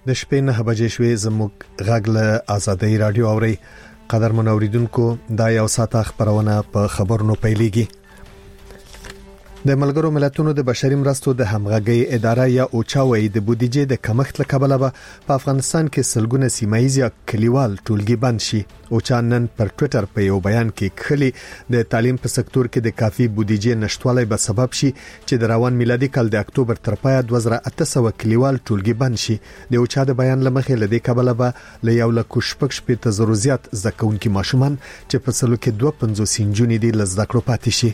د شپې 9 بجې شوې زموږ غږ له آزادۍ رادیو اوري. قدرمن اوریدونکو دا یو ساعت خبرونه په خبرونو پیلېږي. د ملګرو ملتونو د بشري مرستو د همغږي اداره یا اوچاوي د بودیجې د کمښت له کبله په افغانستان کې سلګونه سیمایي یا کلیوال ټولګي بند شي. اوچا نن پر ټوئیټر په یو بیان کې خلی د تعلیم په سکتور کې د کافي بودیجې نشټوالي به سبب شي چې د روان میلادي کال د اکتوبر تر پایه 2800 کلیوال ټولګي بند شي. د اوچا د بیان لمخې لدې کبله به ل یو لک شپږ شپې زروزيات زکونکي ماشومان چې په سلو کې 250 سنجونې دي لزدکړو پاتې شي.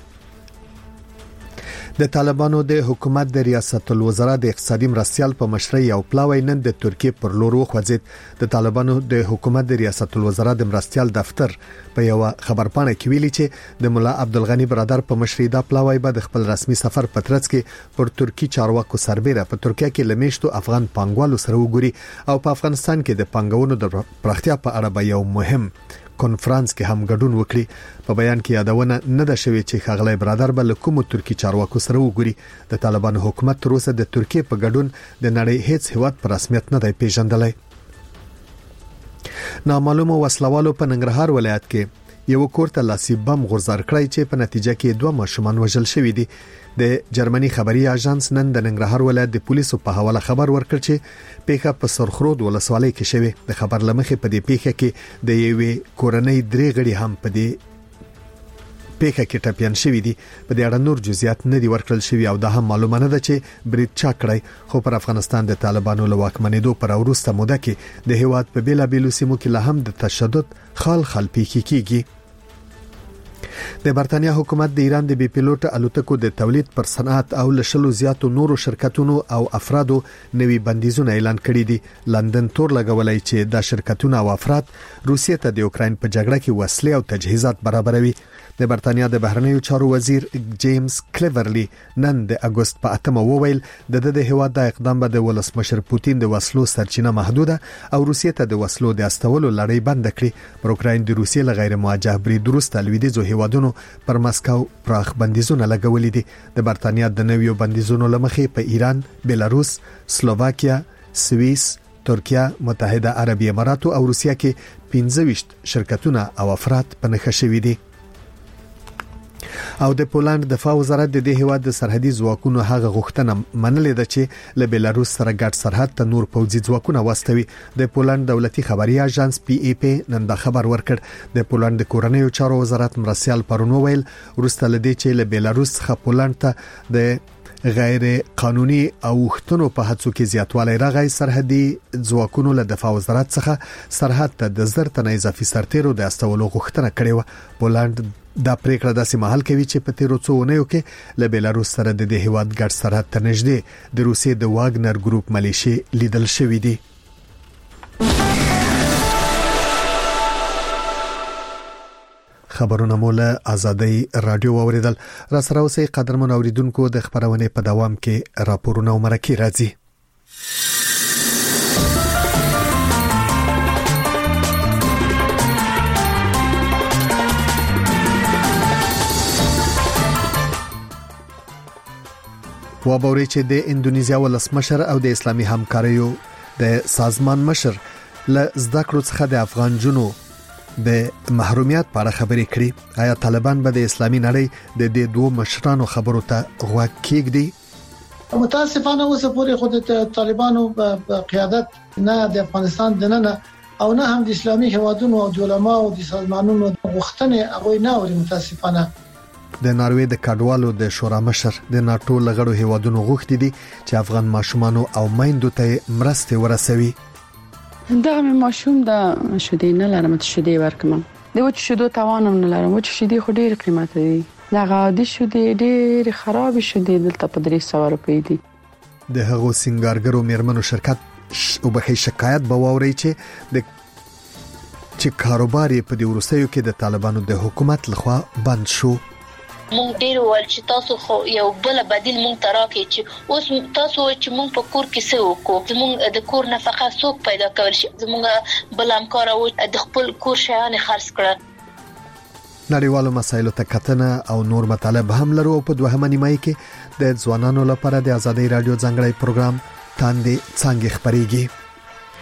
د طالبانو د حکومت د ریاست الوزرا د اقتصادي مرستيال په مشرۍ او پلاوی نن د ترکیه پر لور وخوځید. د طالبانو د حکومت د ریاست الوزرا د مرستيال دفتر په یو خبرپاڼه کې ویلي چې د مولا عبدالغنی برادر په مشرۍ د پلاوی به د خپل رسمي سفر په ترڅ کې پر ترکی چارواکو سربېره په ترکیه کې لمیشتو افغان پانګوالو سره وګوري او په افغانستان کې د پانګونو د پراختیا په اړه به یو مهم کنفرانس کې هم ګډون وکړي. په بیان کې یادونه نه ده شوې چې خغلی برادر به له کوم ترکی چارواکو سره وګوري. د طالبانو حکومت تر اوسه د ترکیه په ګډون د نړۍ هیڅ هیواد په رسمیت نه دی پیژندلی. نامعلومه وسلوالو په ننګرهار ولایت کې یو کور ته لاسي بم غورځار کړی چې په نتیجه کې 2 ماشومان وژل شوي دي. د جرمني خبري اژانس نن د ننګرهار ولایت د پولیسو په حواله خبر ورکړ چې پیښه په سرخرود ولسوالۍ کې شوه. د خبر لمخې په دې پیښه کې د یوې کورنۍ 3 غړي هم په دې پیښه کې ټپيان شوي دي. په دې اړه نور جزئیات نه دي ورکړل شوي او دا هم معلومه نه ده چې برید چا کړی. خو پر افغانستان د طالبانو له واکمنېدو پر وروسته موده کې د هیواد په بیلابېلو سیمو کې لا هم د تشدد خال پیښې کیږي. د برتانیا حکومت د ایران د بي پيلوټ الوتکو د تولید پر صنعت او لشلو زیاتو نورو شرکتونو او افرادو نوي بندیزونه اعلان کړي دي. لندن تور لګولای چې دا شرکتونه او افراد روسیې ته د اوکرين په جګړه کې وسلې او تجهیزات برابروي. د برتانیا د بهرنیو چارو وزیر جیمز کلیورلی نن د اگست په 8 وویل د هیواد د اقدام به د ولسمشر پوتین د وسلو سرچینه محدوده او روسیې ته د وسلو د استولو لړۍ بند کړي. پر اوکرين د روسیې له غیر موجه برید وروسته لویدیځو هیوادونو پر مسکو پراخ بندیزونه لګولې دي. د برتانیا د نویو بندیزونو لمخې په ایران، بلاروس، سلوواکیا، سوئیس، ترکیه، متحده عربی امارات او روسیه کې 25 شرکتونه او افراد په نښه شوي دي. او د پولند دفاع وزارت د دې هیواد د سرحدي ځواکونو هغه غوښتنه منلې ده چې له بلاروس سره ګډ سرحد ته نور پوځي ځواکونه واستوي. د پولند دولتي خبري اژانس PAP نن دا خبر ورکړ. د پولند د کورنیو چارو وزارت مرسیال پرون ویل وروسته لدې چې له بلاروس څخه پولند ته د غیر قانوني اوښتنو په هڅو کې زیاتوالی راغی. سرحدي ځواکونو له دفاع وزارت څخه سرحد ته د 1000 تنه اضافي سرتیرو د استولو غوښتنه کړې و. پولند دا پریکړه داسې مهال کوي چې په تیرو څو اونیو کې له بلاروس سره د هیواد ګډ سرحد ته نږدې د روسیې د واګنر ګروپ ملیشي لیدل شوې دي. خبرونه مولا آزادۍ رادیو اوریدل. را سره اوسې قدرمن اوریدونکو د خبرونه په دوام کې راپورونه او مرکې راځي. وابوري چې د اندونیزیا ولسمشر او د اسلامي همکاریو د سازمان مشر له زده کړو څخه د افغان جنو د محرومیت په اړه خبرې کړې. آیا طالبان به د اسلامي نړۍ د دې دوه مشرانو خبرو ته غوږ کېږدي؟ متاسفانه اوس پورې خود طالبانو په قیادت نه د افغانستان دننه او نه هم د اسلامي هیوادونو او د علماء او د سازمانونو غوښتنې هغه نه اوري. متاسفانه د ناروې د کډوالو د شورا مشر د ناتو لغړو هیوادونو غوښتي دي چې افغان ماشومان او میندو ته مرسته ورسوي. دا ماشوم د شیدې نه لرم چې شیدې ورکم. د وچ شیدو توانم نه لرم. وچ شیدې خو ډېر قیمت دي. دا غادي شیدې ډېر خراب شیدې دلته په 300 روپۍ دي. د هغو سنگارګرو میرمنو شرکت او به شکایت بواوري چې کاروبار په دې ورسېو کې د طالبانو د حکومت لخوا بند شو. مونږ ډیر ول چې تاسو خو یو بل بدیل مونږ تراکې چې اوس تاسو چې مونږ په کور کې څه وکړو. مونږ د کور نفقه څوک پیدا کول شي. مونږ بل همکار او د خپل کور شیان خرڅ کړل. نړیوالو مسایلو ته کتنه او نور مطالب هم لرو. په دوهمه نیمه کې د ځوانانو لپاره د آزادۍ رادیو ځانګړی پروګرام تاندې څنګه خبريږي.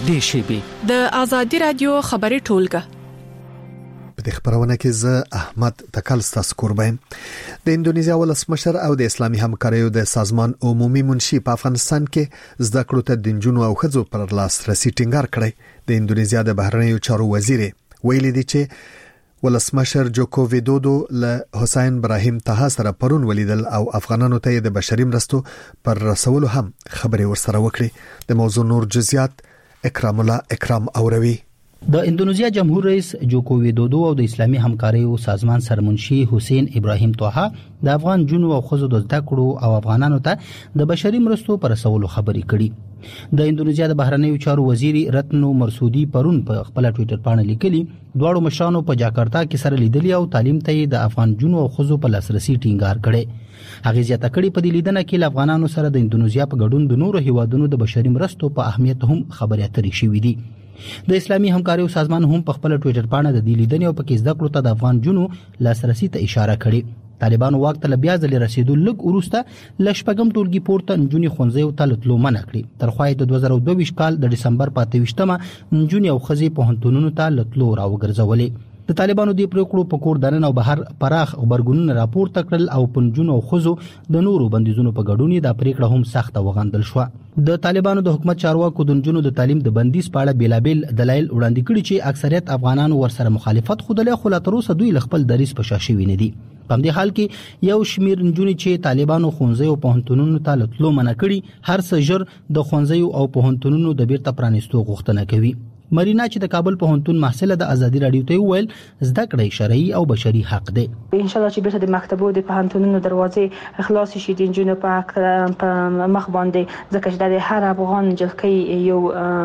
نږدې شي. د ازادي رادیو خبري ټولګه په خبرونه کې زه احمد تکل ستاسو قربان. د اندونیزیا ولسمشر او د اسلامي همکاریو د سازمان عمومي منشي په افغانستان کې زده کړو ته د جنونو او خځو پر لاسرسي ټینګار کړی. د اندونیزیا د بهرنیو چارو وزیر ویلي دی چې ولسمشر جوکو ویدودو له حسین ابراهیم طه سره پرون ولیدل او افغانانو ته د بشري مرستو پر رسولو هم خبرې ورسره وکړي. د موضوع نور جزئیات اکرام الله اکرام اوروي. د اندونیزیا جمهور رئیس جوکو ویدودو او د اسلامي همکاریو سازمان سرمنشي حسین ابراهیم طه د افغان جنو او خزو د زده کړو او افغانانو ته د بشري مرستو پر رسولو خبرې کړي. د اندونیزیا د بهرنیو چارو وزیر رتنو مرسودی پرون په خپل ټوئیټر باندې لیکلي دواړو مشرانو په جاکارتا کې سره لیدلي او تعلیم ته د افغان جنو او خزو په لاسرسي ټینګار کړي. هغه زیاته کړي په دې لیدنه کې افغانانو سره د اندونیزیا په ګډون د نورو هیوادونو د بشري مرستو په اهمیت هم خبرې اترې شوې دي. د اسلامي همکاریو سازمان هم په خپل ټوئیټر باندې د دې لیدنې او پکې زده کړو ته د افغان جنو لاسرسي ته اشاره کړې. طالبانو واک ته بیا ځل رسیدو لږ وروسته لشپګم ټولګي پورته نجونی خونځي او تلتلو منع کړی. تر خو د 2022 کال د ډسمبر 28مه نجونی او خزي په هنتونونو ته لتلو راوګرځولې. د طالبانو د پریکړو په کور دنن او بهر پراخ خبرګونونه راپورته کړل او پنځونو او خزو د نورو بندیزونو په ګډون د پریکړه هم سخت وغندل شو. د طالبانو د حکومت چارواکو د جنونو د تعلیم د بندیز په اړه بیلابل دلایل وړاندې کړي چې اکثریت افغانانو ورسره مخالفت خوده خو لا تر اوسه دوی خپل دریس په شاشي ویني دي. په دې حال کې یو شمیر نجونې چې طالبانو خونځي او پوهنتونونو ته لتلو منع کړي هر څه ژر د خونځي او پوهنتونونو د بیرته پرانیستو غوښتنه کوي. مرینا چې د کابل پوهنتون محصله د ازادي رادیو ته ویل زده کړې شرعي او بشري حق دی. ان شاء الله چې بیرته د مکتبو د پوهنتونونو دروازې خلاص شي د جنونو په مخ باندې ځکه چې د هر افغان جلکې یو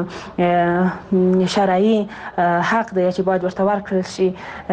شرعي حق دی چې باید ورته ورکړل شي.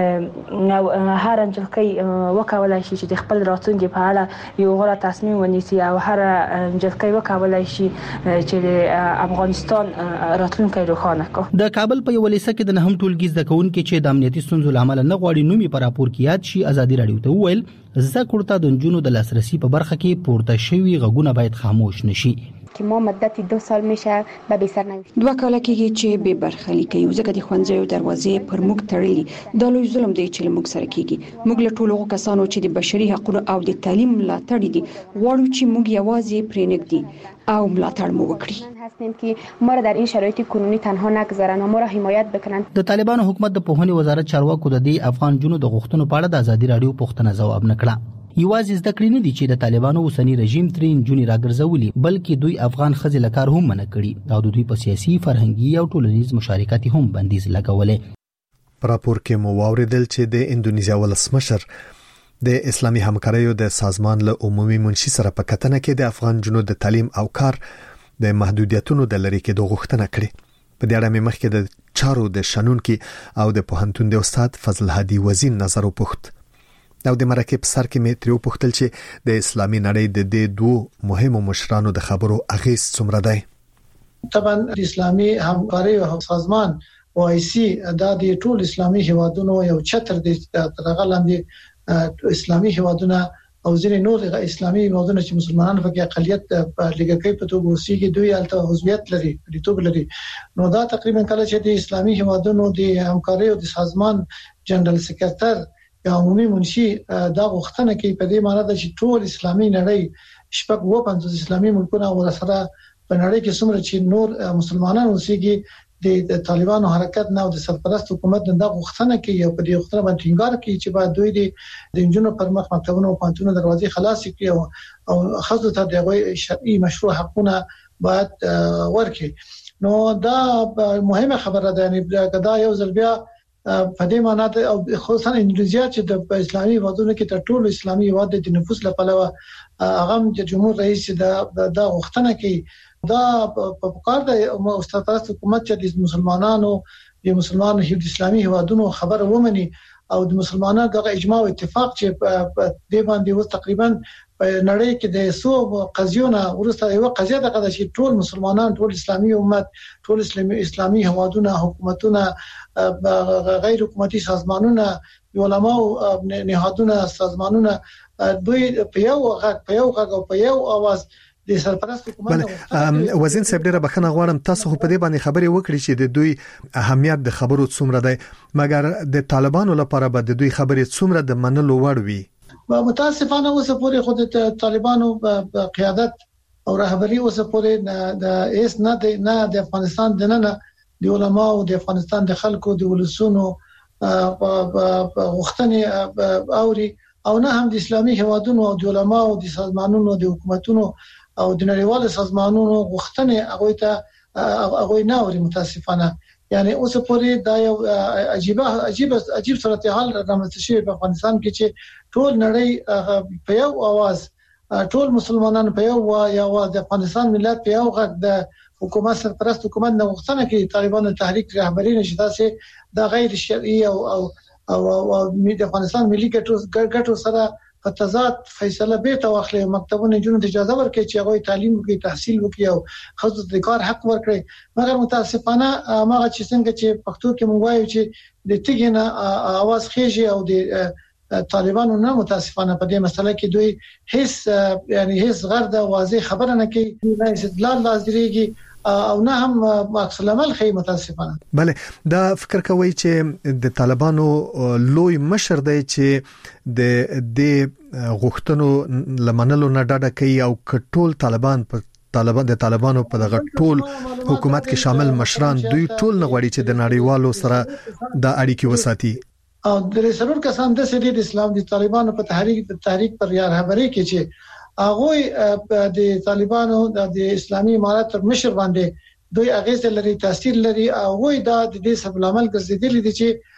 نو هر جلکې وکولای شي چې د خپل راتلونکي په اړه یو غوره تصمیم ونیسي او هر جلکې وکولای شي چې د افغانستان راتلونکي روښانه کړي. د کابل په یو لیسه کې د نهم ټولګي زده کوونکو چې د امنیتي ستونزو لامل نه غواړي نومي پر راپور کې یاد شي ازادي رادیو ته ویل زده کړو ته د جنونو د لاسرسي په برخه کې پورته شوی غږونه باید خاموش نشي. که ما مدت 2 سال میشه به بی سر نوشت 2 کاله کېږي چې به برخلیک یو ځکه د خوندزیو دروازې پر موږ تړلي دا لوی ظلم دی چې موږ سره کېږي. موږ له ټولو کسانو چې د بشري حقوقو او د تعلیم ملاتړ دي غواړو چې موږ یوازې پرې نږدې او ملاتړ مو وکړي. هستیم که ما را در این شرایط کنونی تنها نگذارن و ما را حمایت بکنن. د طالبانو حکومت د پوهنې وزارت چارواکو د دې افغان جنونو د غوښتنو په اړه د ازادي رادیو پوښتنه ځواب نکړه. یوازې زده کړې نه دي چې د طالبانو اوسنی رژیم ترې نجونې راګرځولي بلکې دوی افغان ښځې له کار هم منع کړي او دوی په سیاسي فرهنګي او ټولنیز مشارکت هم بندیز لګولې. په راپور کې مو واوریدل چې د اندونیزیا ولسمشر د اسلامي همکاریو د سازمان له عمومي منشي سره په کتنه کې د افغان جنو د تعلیم او کار د محدودیتونو د لری کېدو غوښتنه کړې. په دې اړه مخکې د چارو د شنونکو او د پوهنتون د استاد فضل هادي وزین نظر وپوښت او د مرکه په سر کې مې تریو پوښتل چې د اسلامي نړۍ د دې دوه مهمو مشرانو د خبرو اغیز څومره دی. طبعا د اسلامي همکاریو سازمان OIC د ټول اسلامي هیوادونو یو چتر د ترغه لاندې اسلامي هیوادونه او ځینې نور اسلامي هیوادونه چې مسلمانانو په کې اقلیت لګکې په توګه اوسېږي دوی الته عضویت لري ریتوب لري. نو دا تقریبا کله چې د اسلامي هیوادونو د همکاریو د سازمان جنرال سکرټر یا عمومي منشي دا غوښتنه کوي په دې معنی ده چې ټول اسلامي نړۍ شپږ 50 اسلامي ملکونه ورسره په نړۍ کې څومره چې نور مسلمانان اوسېږي د طالبانو حرکت نه او د سرپرست حکومت نه دا غوښتنه کوي او په دې غوښتنه باندې ټینګار کوي چې باید دوی د انجونو پر مخ مکتبونو او پانتونو دروازې خلاص کړي او خاصه ته د شرعي مشروع حقونه باید ورکړي. نو دا مهمه خبره ده. یعنی دا یو ځل بیا په دې معنی ته او خصوصا اندونیزیا چې د اسلامي هیوادونو کې تر ټولو اسلامي هیواد د نفوس لپاره هغه د جمهور رئیس د غوښتنه کوي دا په کار د مستقل حکومت چې د مسلمانانو د اسلامي هیوادونو خبره ومني او د مسلمانانو د اجماع او اتفاق چې په دې باندې و تقریبا په نړۍ کې د سو قضیونه ورسته یو قضیه ده چې ټول مسلمانان ټول اسلامي امت ټول اسلامي هیوادونه حکومتونه غیر حکومتي سازمانونه علماء نهادونه سازمانونه دوی په یو غږ او په یو اواز د سرپرست حکومت وزیر صاحب ډیره بخښنه غواړم تاسو په دې باندې خبرې وکړې چې د دوی اهمیت د خبرو څومره دی مګر د طالبانو لپاره به د دوی خبرې څومره د منلو وړ وي متاسفانه اوس پورې خود د طالبانو قیادت او رهبری اوس پورې د اس نه د افغانستان د نه د علماء او د افغانستان د خلکو د ولسونو غوښتنې اوري او نه هم د اسلامي هوادونو او د علماء او د سازمانونو د حکومتونو او د نړیوالو سازمانونو غوښتنې هغه نه اوري متاسفانه یعنی اوس پورې دا یو عجیب صورتحال رامنځته شوی په افغانستان کې چې ټول نړۍ په یو आवाज ټول مسلمانان په یو आवाज د افغانستان ملت په یو غږ د حکومت سرپرست حکومت نه غوښتنه کوي طالبانو تحریک رهبری نشي تاسو دا غیر شرعي او د افغانستان ملي ګټو سره په تضاد فیصله به توخلي مکتبونه جنونو اجازه ورکړي چې هغه تعلیم وکړي تحصیل وکړي او خصوص د کار حق ورکړي مګر متاسفانه هغه چې څنګه چې پښتو کې مونږ وایو چې د تیګنه आवाज خېږي او د طالبانو نه متاسفانه په دې مسله کې دوی هیڅ غرض واضح خبره نه کوي نه استدلال لازميږي او نه هم عکس العمل خې متاسفانه بله دا فکر کوي چې د طالبانو لوی مشر دی چې د غوښتنو لمنلو نه ډاډه کوي او کټول د طالبانو په دغه ټول حکومت کې شامل مشران دوی ټول نه غواړي چې د نړیوالو سره د اړیکې وساتي او د ضرور کسان د سړي د اسلام د طالبانو په تحریک پر رهبری کې چې هغه د طالبانو د اسلامي امارات مشر باندې دوی اغیز لري تاثیر لري او وای دا د دې سبب عمل ګرځیدلی دي چې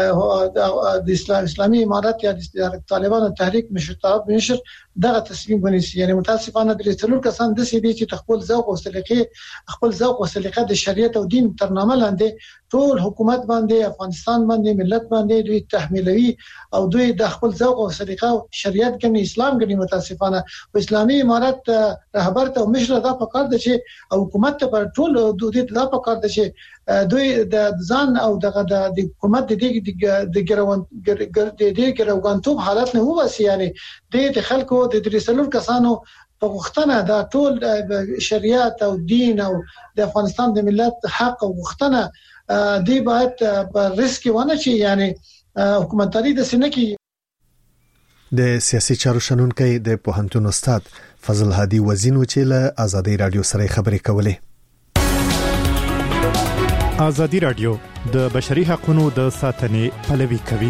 د اسلامي امارات یا د طالبانو تحریک مشر دغه تصمیم ونیسي یعنی متاسفانه د څلور کسان د سې دي چې خپل ذوق او سلیقه د شریعت او دین تر نامه لاندې ټول حکومت باندې افغانستان باندې ملت باندې دوی تحمیلوي او دوی د خپل ذوق او سلیقه او شریعت کې اسلام کې متاسفانه په اسلامي امارات رهبر ته مشر دا پکار دي چې حکومت ته پر ټول دوی دا پکار دي چې دوی د ځان او د حکومت د ګروانتوب حالت نه ووسی یعنی د خلکو د درسلور کسانو په غوښتنه دا ټول شریعت او دین او د افغانستان د ملت حق او غوښتنه دی باید په ریسک ونه شي یعنی حکومتداري د سنکی د سیاسي چارو شنونکو د پوهنتون استاد فضل هادي وزین چې له آزادۍ رادیو سره خبرې کولې آزادۍ رادیو د بشري حقوقو د ساتنې پلوي کوي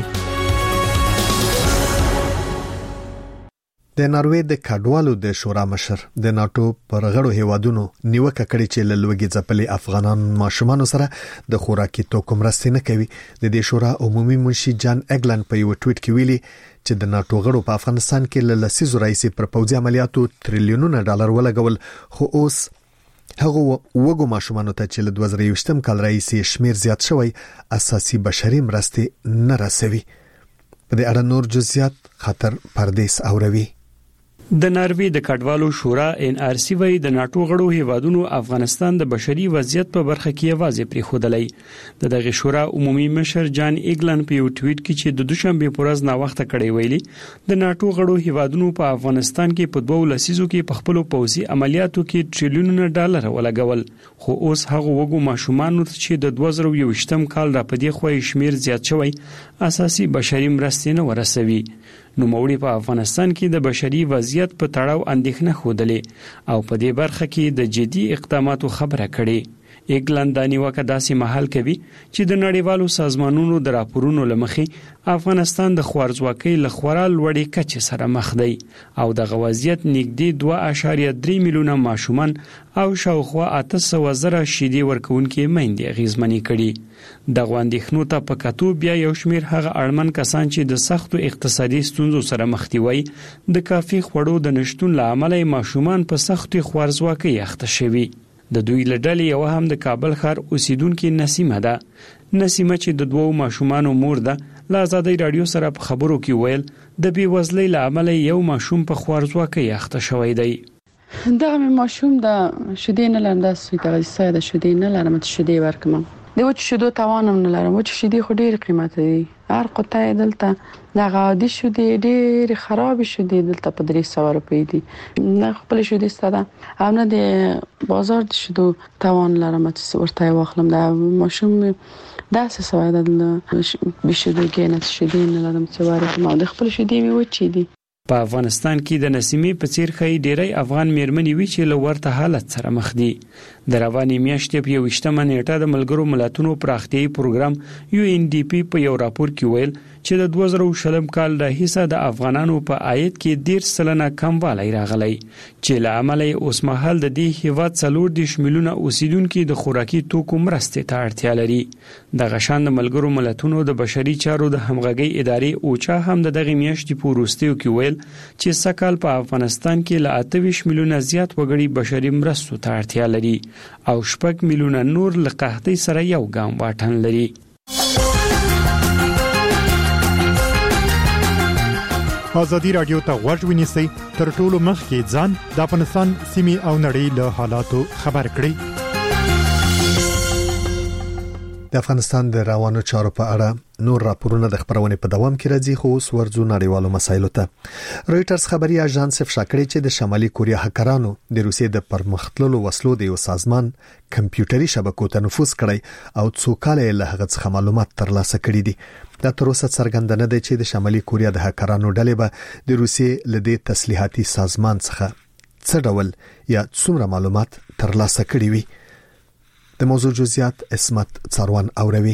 د ناروې د کډوالو د شورا مشر د ناتو پر غړو هیوادونو نیوکه کړې چې لوګي ځپلې افغانان ماشومان سره د خوراکي توکو مرستې نه کوي د دې شورا عمومي منشي جان اګلن په یو ټویټ کې ویلي چې د ناتو غړو په افغانستان کې له لسیزو راځي پر پوځي عملیاتو تریلیونونه ډالر ولګول خو اوس هغه وګو ماشومان ته چې له 2020م کال راځي شمیر زیات شوی اساسي بشري مرستې نه رسوي په دې اړه نور جزئیات خطر پردیس اوروي د ناروې د کډوالو شورا NRC وای د ناتو غړو هیوادونو افغانستان د بشري وضعیت په برخه کې واضح پرې خودلې دغه شورا عمومي مشر جان ایګلن په یو ټویټ کې چې د دوشنبه پورز نا وخت کړي ویلي د ناتو غړو هیوادونو په افغانستان کې په 2 لسیزو کې په خپل پوځي عملیاتو کې ټریلیونونه ډالر ولګول خو اوس هغه وګو ماشومان چې د 2020م کال را پدې خوې شمیر زیات شوی اساسي بشري مرستې نه ورسوي نو موري په افغانستان کې د بشري وضعیت په تړاو اندېښنه خوده او په دې برخه کې د جدي اقداماتو خبره کړي ایګلند دانی وکداسي محل کوي چې د نړیوالو سازمانونو د راپورونو لمخې افغانستان د خوارځواکۍ لخوا لوړې کچې سره مخ دی او د غوازیت نږدې 2.3 میلیونه ماشومان او شاوخوا 800,000 شیدې ورکوونکې میندې غیزمنې کړي د غواندښنو ته په کتو بیا یو شمیر هغه اړمن کسان چې د سختو اقتصادي ستونزو سره مخ دي وي د کافي خوړو د نشټون لامل ماشومان په سختو خوارځواکۍ اخته شوي د دوی لړل یو هم د کابل ښار اوسیدونکو نسیمه ده نسیمه چې د 2 ماشومانو مور ده له آزادۍ رادیو سره په خبرو کې ویل د بي وزلۍ لامل یو ماشوم په خوارځواکۍ اخته شوی دی دا ماشوم د شیدې نه لاندې سوي د شیدې نه لرم ته شیدې ورکم د وچ شیدو توان هم نه لرم. وچ شیدې خو ډېر قیمت دي. هر قطعه دلته د عادي شیدې ډېر خراب شیدې دلته په 300 روپۍ دي. نه خپل شیدې ستاده او نه د بازار د شیدو توان لرم چې ورته واخلم. دا ماشوم دا څه سوای د بشیدو کې نه شیدې نه لرم چې واره ما د خپل شیدې می وچې دي. په افغانستان کې د نسیمې په څیر خې ډېری افغان میرمنې وی چې لورته حالت سره مخ دي. د رواني میاشتې په 28 نیټه د ملګرو ملتونو پراختیايي پروګرام UNDP په یو راپور کې ویل چې د 2020 کال د حصہ د افغانانو په عاید کې 10% کموالی راغلی چې له امله اوس مهال د دې هیواد 40 میلیونه اوسیدونکو د خوراکي توکو مرستې ته اړتیا لري. د غشان د ملګرو ملتونو د بشري چارو د همغږي ادارې اوچا هم د دغه میاشتې په وروستیو کې ویل چې سکهال په افغانستان کې له 28 میلیونه زیات وګړي بشري مرستو ته اړتیا لري او 6 میلیونه نور له قحطۍ سره یو ګام واټن لري. ازادي رادیو ته غوږ ونیسئ تر ټولو مخکې ځان د افغانستان سیمې او نړۍ له حالاتو خبر کړئ. د افغانستان د روانو چارو په اړه نور راپورونه د خبرونې په دوام کې راځي خو اوس ورځو نړیوالو مسایلو ته. رويټرز خبري اژانس افشا کړی چې د شمالي کوریا هکرانو د روسیې د پرمختللو وسلو د یو سازمان کمپیوټري شبکو ته نفوذ کړی او څو کاله له هغه څخه معلومات ترلاسه کړي دي. دا تر اوسه څرګنده نه ده چې د شمالي کوریا د هکرانو ډلې به د روسیې له دې تسلیحاتي سازمان څخه څه ډول یا څومره معلومات ترلاسه کړي وي. د موضوع جزئیات اسمت څاروان اوروي.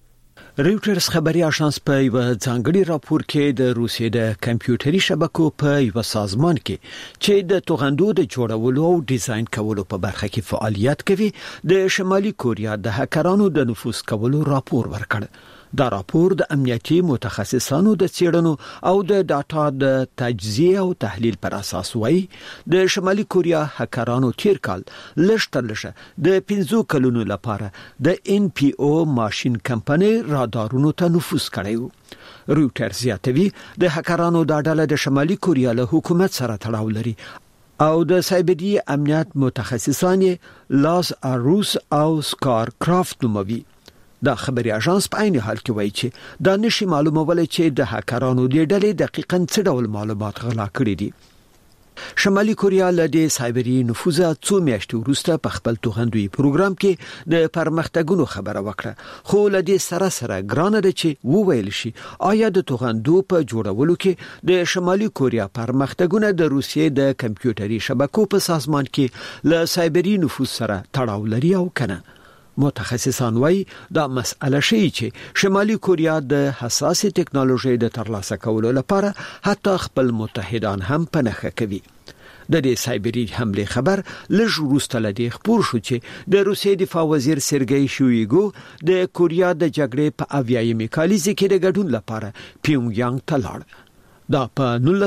رويټرز خبري اژانس په یو ځانګړي راپور کې د روسیې د کمپیوټري شبکو په یو سازمان کې چې د توغندو د جوړولو او ډیزاین کولو په برخه کې فعالیت کوي د شمالي کوریا د هکرانو د نفوذ کولو راپور ورکړ. دا راپور د امنیتي متخصصانو د څېړنو او د ډاټا د تجزیه او تحلیل پر اساس وایي د شمالي کوریا هکرانو تیر کال لشترلشه د 15 کلونو لپاره د NPO ماشين کمپنۍ رادارونو ته نفوذ کړی. رويټرز زیاتوي د هکرانو د ډله د شمالي کوریا له حکومت سره تړاو لري او د سایبري امنیت متخصصان لاس اروس او سکار کرافت نوموي. دا خبري اژانس په عین حال کې وایي چې دا نشي معلومولای چې د هکرانو د ډلې دقیقاً څه ډول معلومات غلا کړي دي. شمالي کوریا له دې سایبري نفوذ څو میاشتې وروسته په خپل توغندوي پروګرام کې د پرمختګونو خبره وکړه خو له دې سره سره ګرانه ده چې وویل شي آیا د توغندو په جوړولو کې د شمالي کوریا پرمختګونه د روسیې د کمپیوټري شبکو په سازمان کې له سایبري نفوذ سره تړاو لري او کنه. متخصصان وایي دا مسأله شي چې شمالي کوریا د حساس ټکنالوژي د ترلاسه کولو لپاره حتی خپل متحدان هم پنهخه کوي. د دې سایبري حمله خبر لږ وروسته لدی خبر شو چې د روسیې دفاع وزیر سرګئی شویګو د کوریا د جګړې په اویایمه کالیزه کې د ګډون لپاره پیونګ یانګ ته لاړ. دا په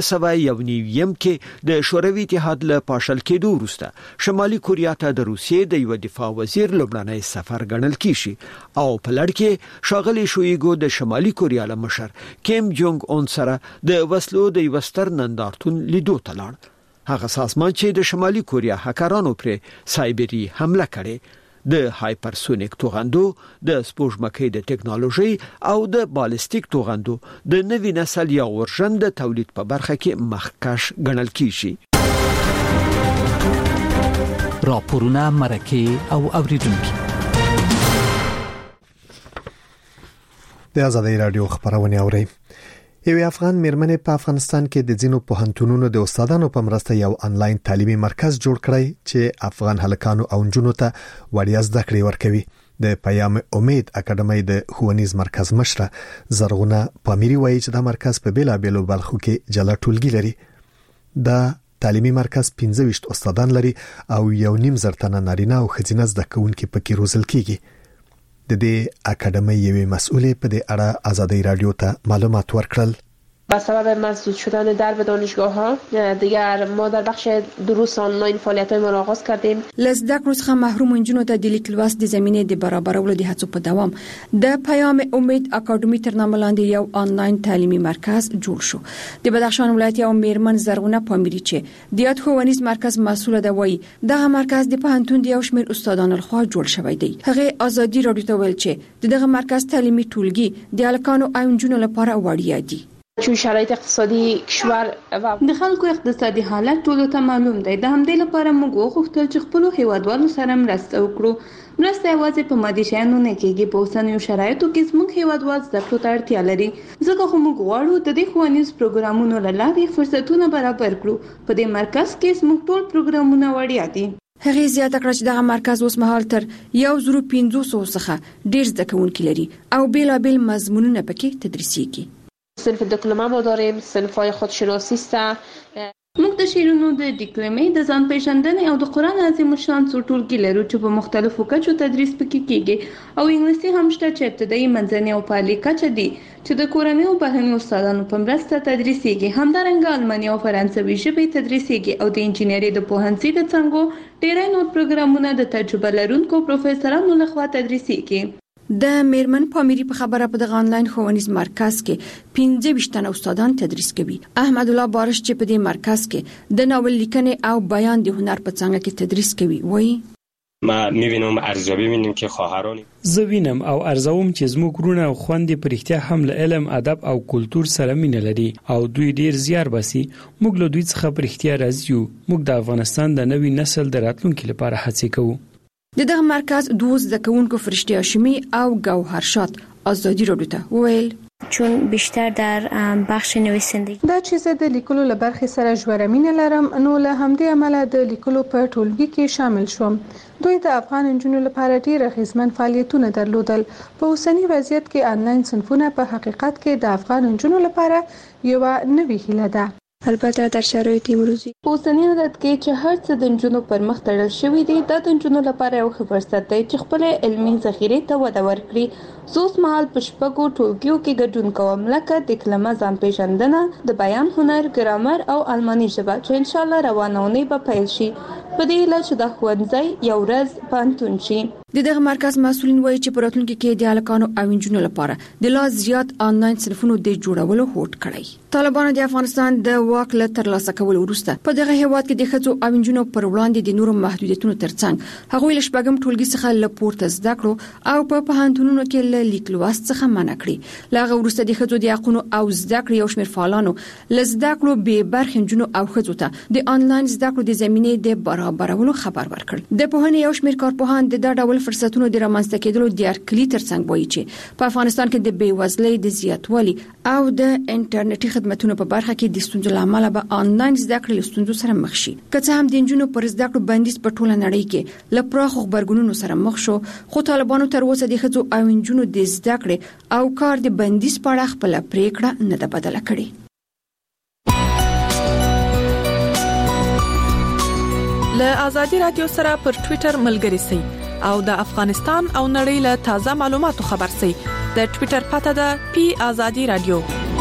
1991 کې د شوروي اتحاد له پاشل کېدو وروسته شمالي کوریا ته د روسیې د یو دفاع وزیر لومړنی سفر ګڼل کیږي او په لړ کې شاغلي شویګو د شمالي کوریا له مشر کیم جونګ اون سره د وسلو د یو ستر نندارتون لیدو ته لاړ. هغه سازمان چې د شمالي کوریا هکرانو پر سایبري حمله کړې د هایپرسونیک توغندو د سپوږمکۍ د ټکنالوژي او د بالستیک توغندو د نوي نسل یا ورژن د تولید په برخه کې مخکش ګڼل کیږي. راپورونه مرکه او اوریدونکو د آزادۍ رادیو خبرونه اوري. یو افغان میرمنې په افغانستان کې د ځینو پوهنتونونو د استادانو په مرسته یو انلاین تعلیمي مرکز جوړ کړی چې افغان هلکانو او نجونو ته وړیا زده کړې ورکوي. د پیام امید اکیډمي د ښوونیز مرکز مشره زرغونه پامیری وایي چې دا مرکز په بیلابېلو برخو کې جلا ټولګي لري. دا تعلیمي مرکز 15 استادان لري او 1.5 تنه نارینه او ښځینه زده کوونکي پکې روزل کیږي. د دې اکیډمي یوې مسؤلې په دې اړه آزادۍ رادیو ته معلومات ورکړل. با سبب مسدود شدن درب دانشگاه‌ها دیگر ما در بخش دروس آنلاین فعالیت‌های ما را آغاز کردیم. لزدکړو څخه محروم انجونو ته د لیک لوست د زمینې د برابرولو د هڅو په دوام د پیام امید اکاډمي تر نامه لاندې یو آنلاین تعلیمي مرکز جوړ شو. د بدخشان ولایت یو میرمن زرغونه پامیری چې د یاد ښوونیز مرکز مسؤل ده وایي دغه مرکز د پوهنتون د یو شمېر استادانو لخوا جوړ شوی دی. هغه ازادي راډیو ته ویل چې دغه مرکز تعلیمي ټولګي د هلکانو او نجونو لپاره وړیا دي. چون شرایط اقتصادي کشور و د خلکو اقتصادي حالت ټولو ته معلوم دی. د همدې لپاره موږ وغوښتل چې خپل هیوادوالو سره مرسته وکړو. مرسته یوازې په مادي شیانو نه کېږي. په اوسنیو شرایطو کې زموږ هیوادوال زده کړو ته اړتیا لري. ځکه خو موږ غواړو د دې ښوونیز پروګرامونو له لارې فرصتونه برابر کړو. په دې مرکز کې زموږ ټول پروګرامونه وړیا دي. هغه زیاته کړه چې دغه مرکز اوس مهال تر 1500 څخه ډیر زده کوونکي لري او بیلابیل مضمونونه پکې تدریسیږي. صنف دیپلمه ما داریم، صنف‌های خودشناسی است. موږ د شیرونو د ډیپلومې د ځان پیژندنې او د قران عظیم شان څو ټولګي لرو چې په مختلفو کچو تدریس پکې کیږي او انګلیسي هم شته چې ابتدایي منځنۍ او عالي کچه دي چې د کورنۍ او بهرنۍ استادانو په مرسته تدریسیږي. همدارنګه الماني او فرانسوي ژبې تدریسیږي او د انجینرۍ د پوهنځي د څنګو ډېری نور پروګرامونه د تجربه لرونکو پروفیسورانو لخوا تدریسیږي. د میرمن پامیری په خبره په دغه آنلاین ښوونیز مرکز کې 15 تنه استادان تدریس کوي. احمد الله بارش چې په دې مرکز کې د ناول لیکنې او بیان د هنر په څنګه کې تدریس کوي وایي ما می‌بینم ارزیابی می‌بینیم که خواهران زه وینم او ارزوم چې زموږ ورونه او خويندې په اړتیا هم له علم ادب او کلچر سره مینه لري او دوی ډیر زیار باسي. موږ له دوی څخه په اړتیا راځو. موږ د افغانستان د نوي نسل د راتلونکو لپاره هڅه کوو. دغه مرکز دوز د کوونکو فرشته هاشمی او گوهرشاد ازادي راډیو ته ویل چون بیشتر در بخش نویسندگی دا چې زه د لیکلو له برخې سره ژورمینه لرم نو له همدې عمله د لیکلو په ټولګي کې شامل شوم. دوی د افغان انجونو لپاره ډیر اغیزمن فعالیتونه درلودل. په اوسنی وضعیت کې آنلاین صنفونه په حقیقت کې د افغان انجونو لپاره یو نوې هیله ده. البته در شرایط امروزی په اوسنی حالت کې چې هر څه د انجونو پر مخ تړل شوی دی د انجونو لپاره یو ښه فرصت دی چې خپل علمي ذخیره ته وده ورکړي. زه اوس مهال په شپږو ټولګیو کې ګډون کوم لکه د کلمه ځان پیژندنه، د بیان هنر، ګرامر او الماني ژبه چې ان شاء الله روانه اونۍ به پیل شي. په دې هیله چې د ښوونځي یو ورځ پوهنتون شي. دغه مرکز مسؤلین وایي چې په راتلونکي کې د هلکانو او انجونو لپاره د لا زیات آنلاین صنفونو د جوړولو هوډ کړی. طالبانو د افغانستان د واک له ترلاسه کولو وروسته په دغه هیواد کې د ښځو او انجونو پر وړاندې د نورو محدودیتونو ترڅنګ هغوی له شپږم ټولګي څخه له پورته زده کړو او په پوهنتونونو کې له لیک لوست څخه منع کړي. لاغه وروسته د ښځو د حقوقو او زده کړې یو شمېر فعالانو له زده کړو به برخې انجونو او ښځو ته د آنلاین زده کړو د زمینې د برابرولو خبر ورکړ. د پوهنې یو شمېر کارپوهان د ډول فرصتونو د رامنځته کېدلو د ارکلي ترڅنګ وایي چې په افغانستان کې د بیوزلۍ د زیاتوالي او د انټرنیټي خدماتو په برخه کې د ستونزو لامل به آنلاین زده کړې له ستونزو سره مخ شي. که څه هم د انجونو پر زده کړو بندیز په ټوله نړۍ کې له پراخو خبرګونونو سره مخ شو، خو طالبانو تر اوسه د ښځو او انجونو د زده کړې او کار د بندیز په اړه خپل پریکړه نه ده بدله کړې. له ازادي رادیو سره پر ټوئیټر ملګري سئ او د افغانستان او نړۍ له تازه معلوماتو خبر سئ. د ټوئیټر پته ده @azadi radio.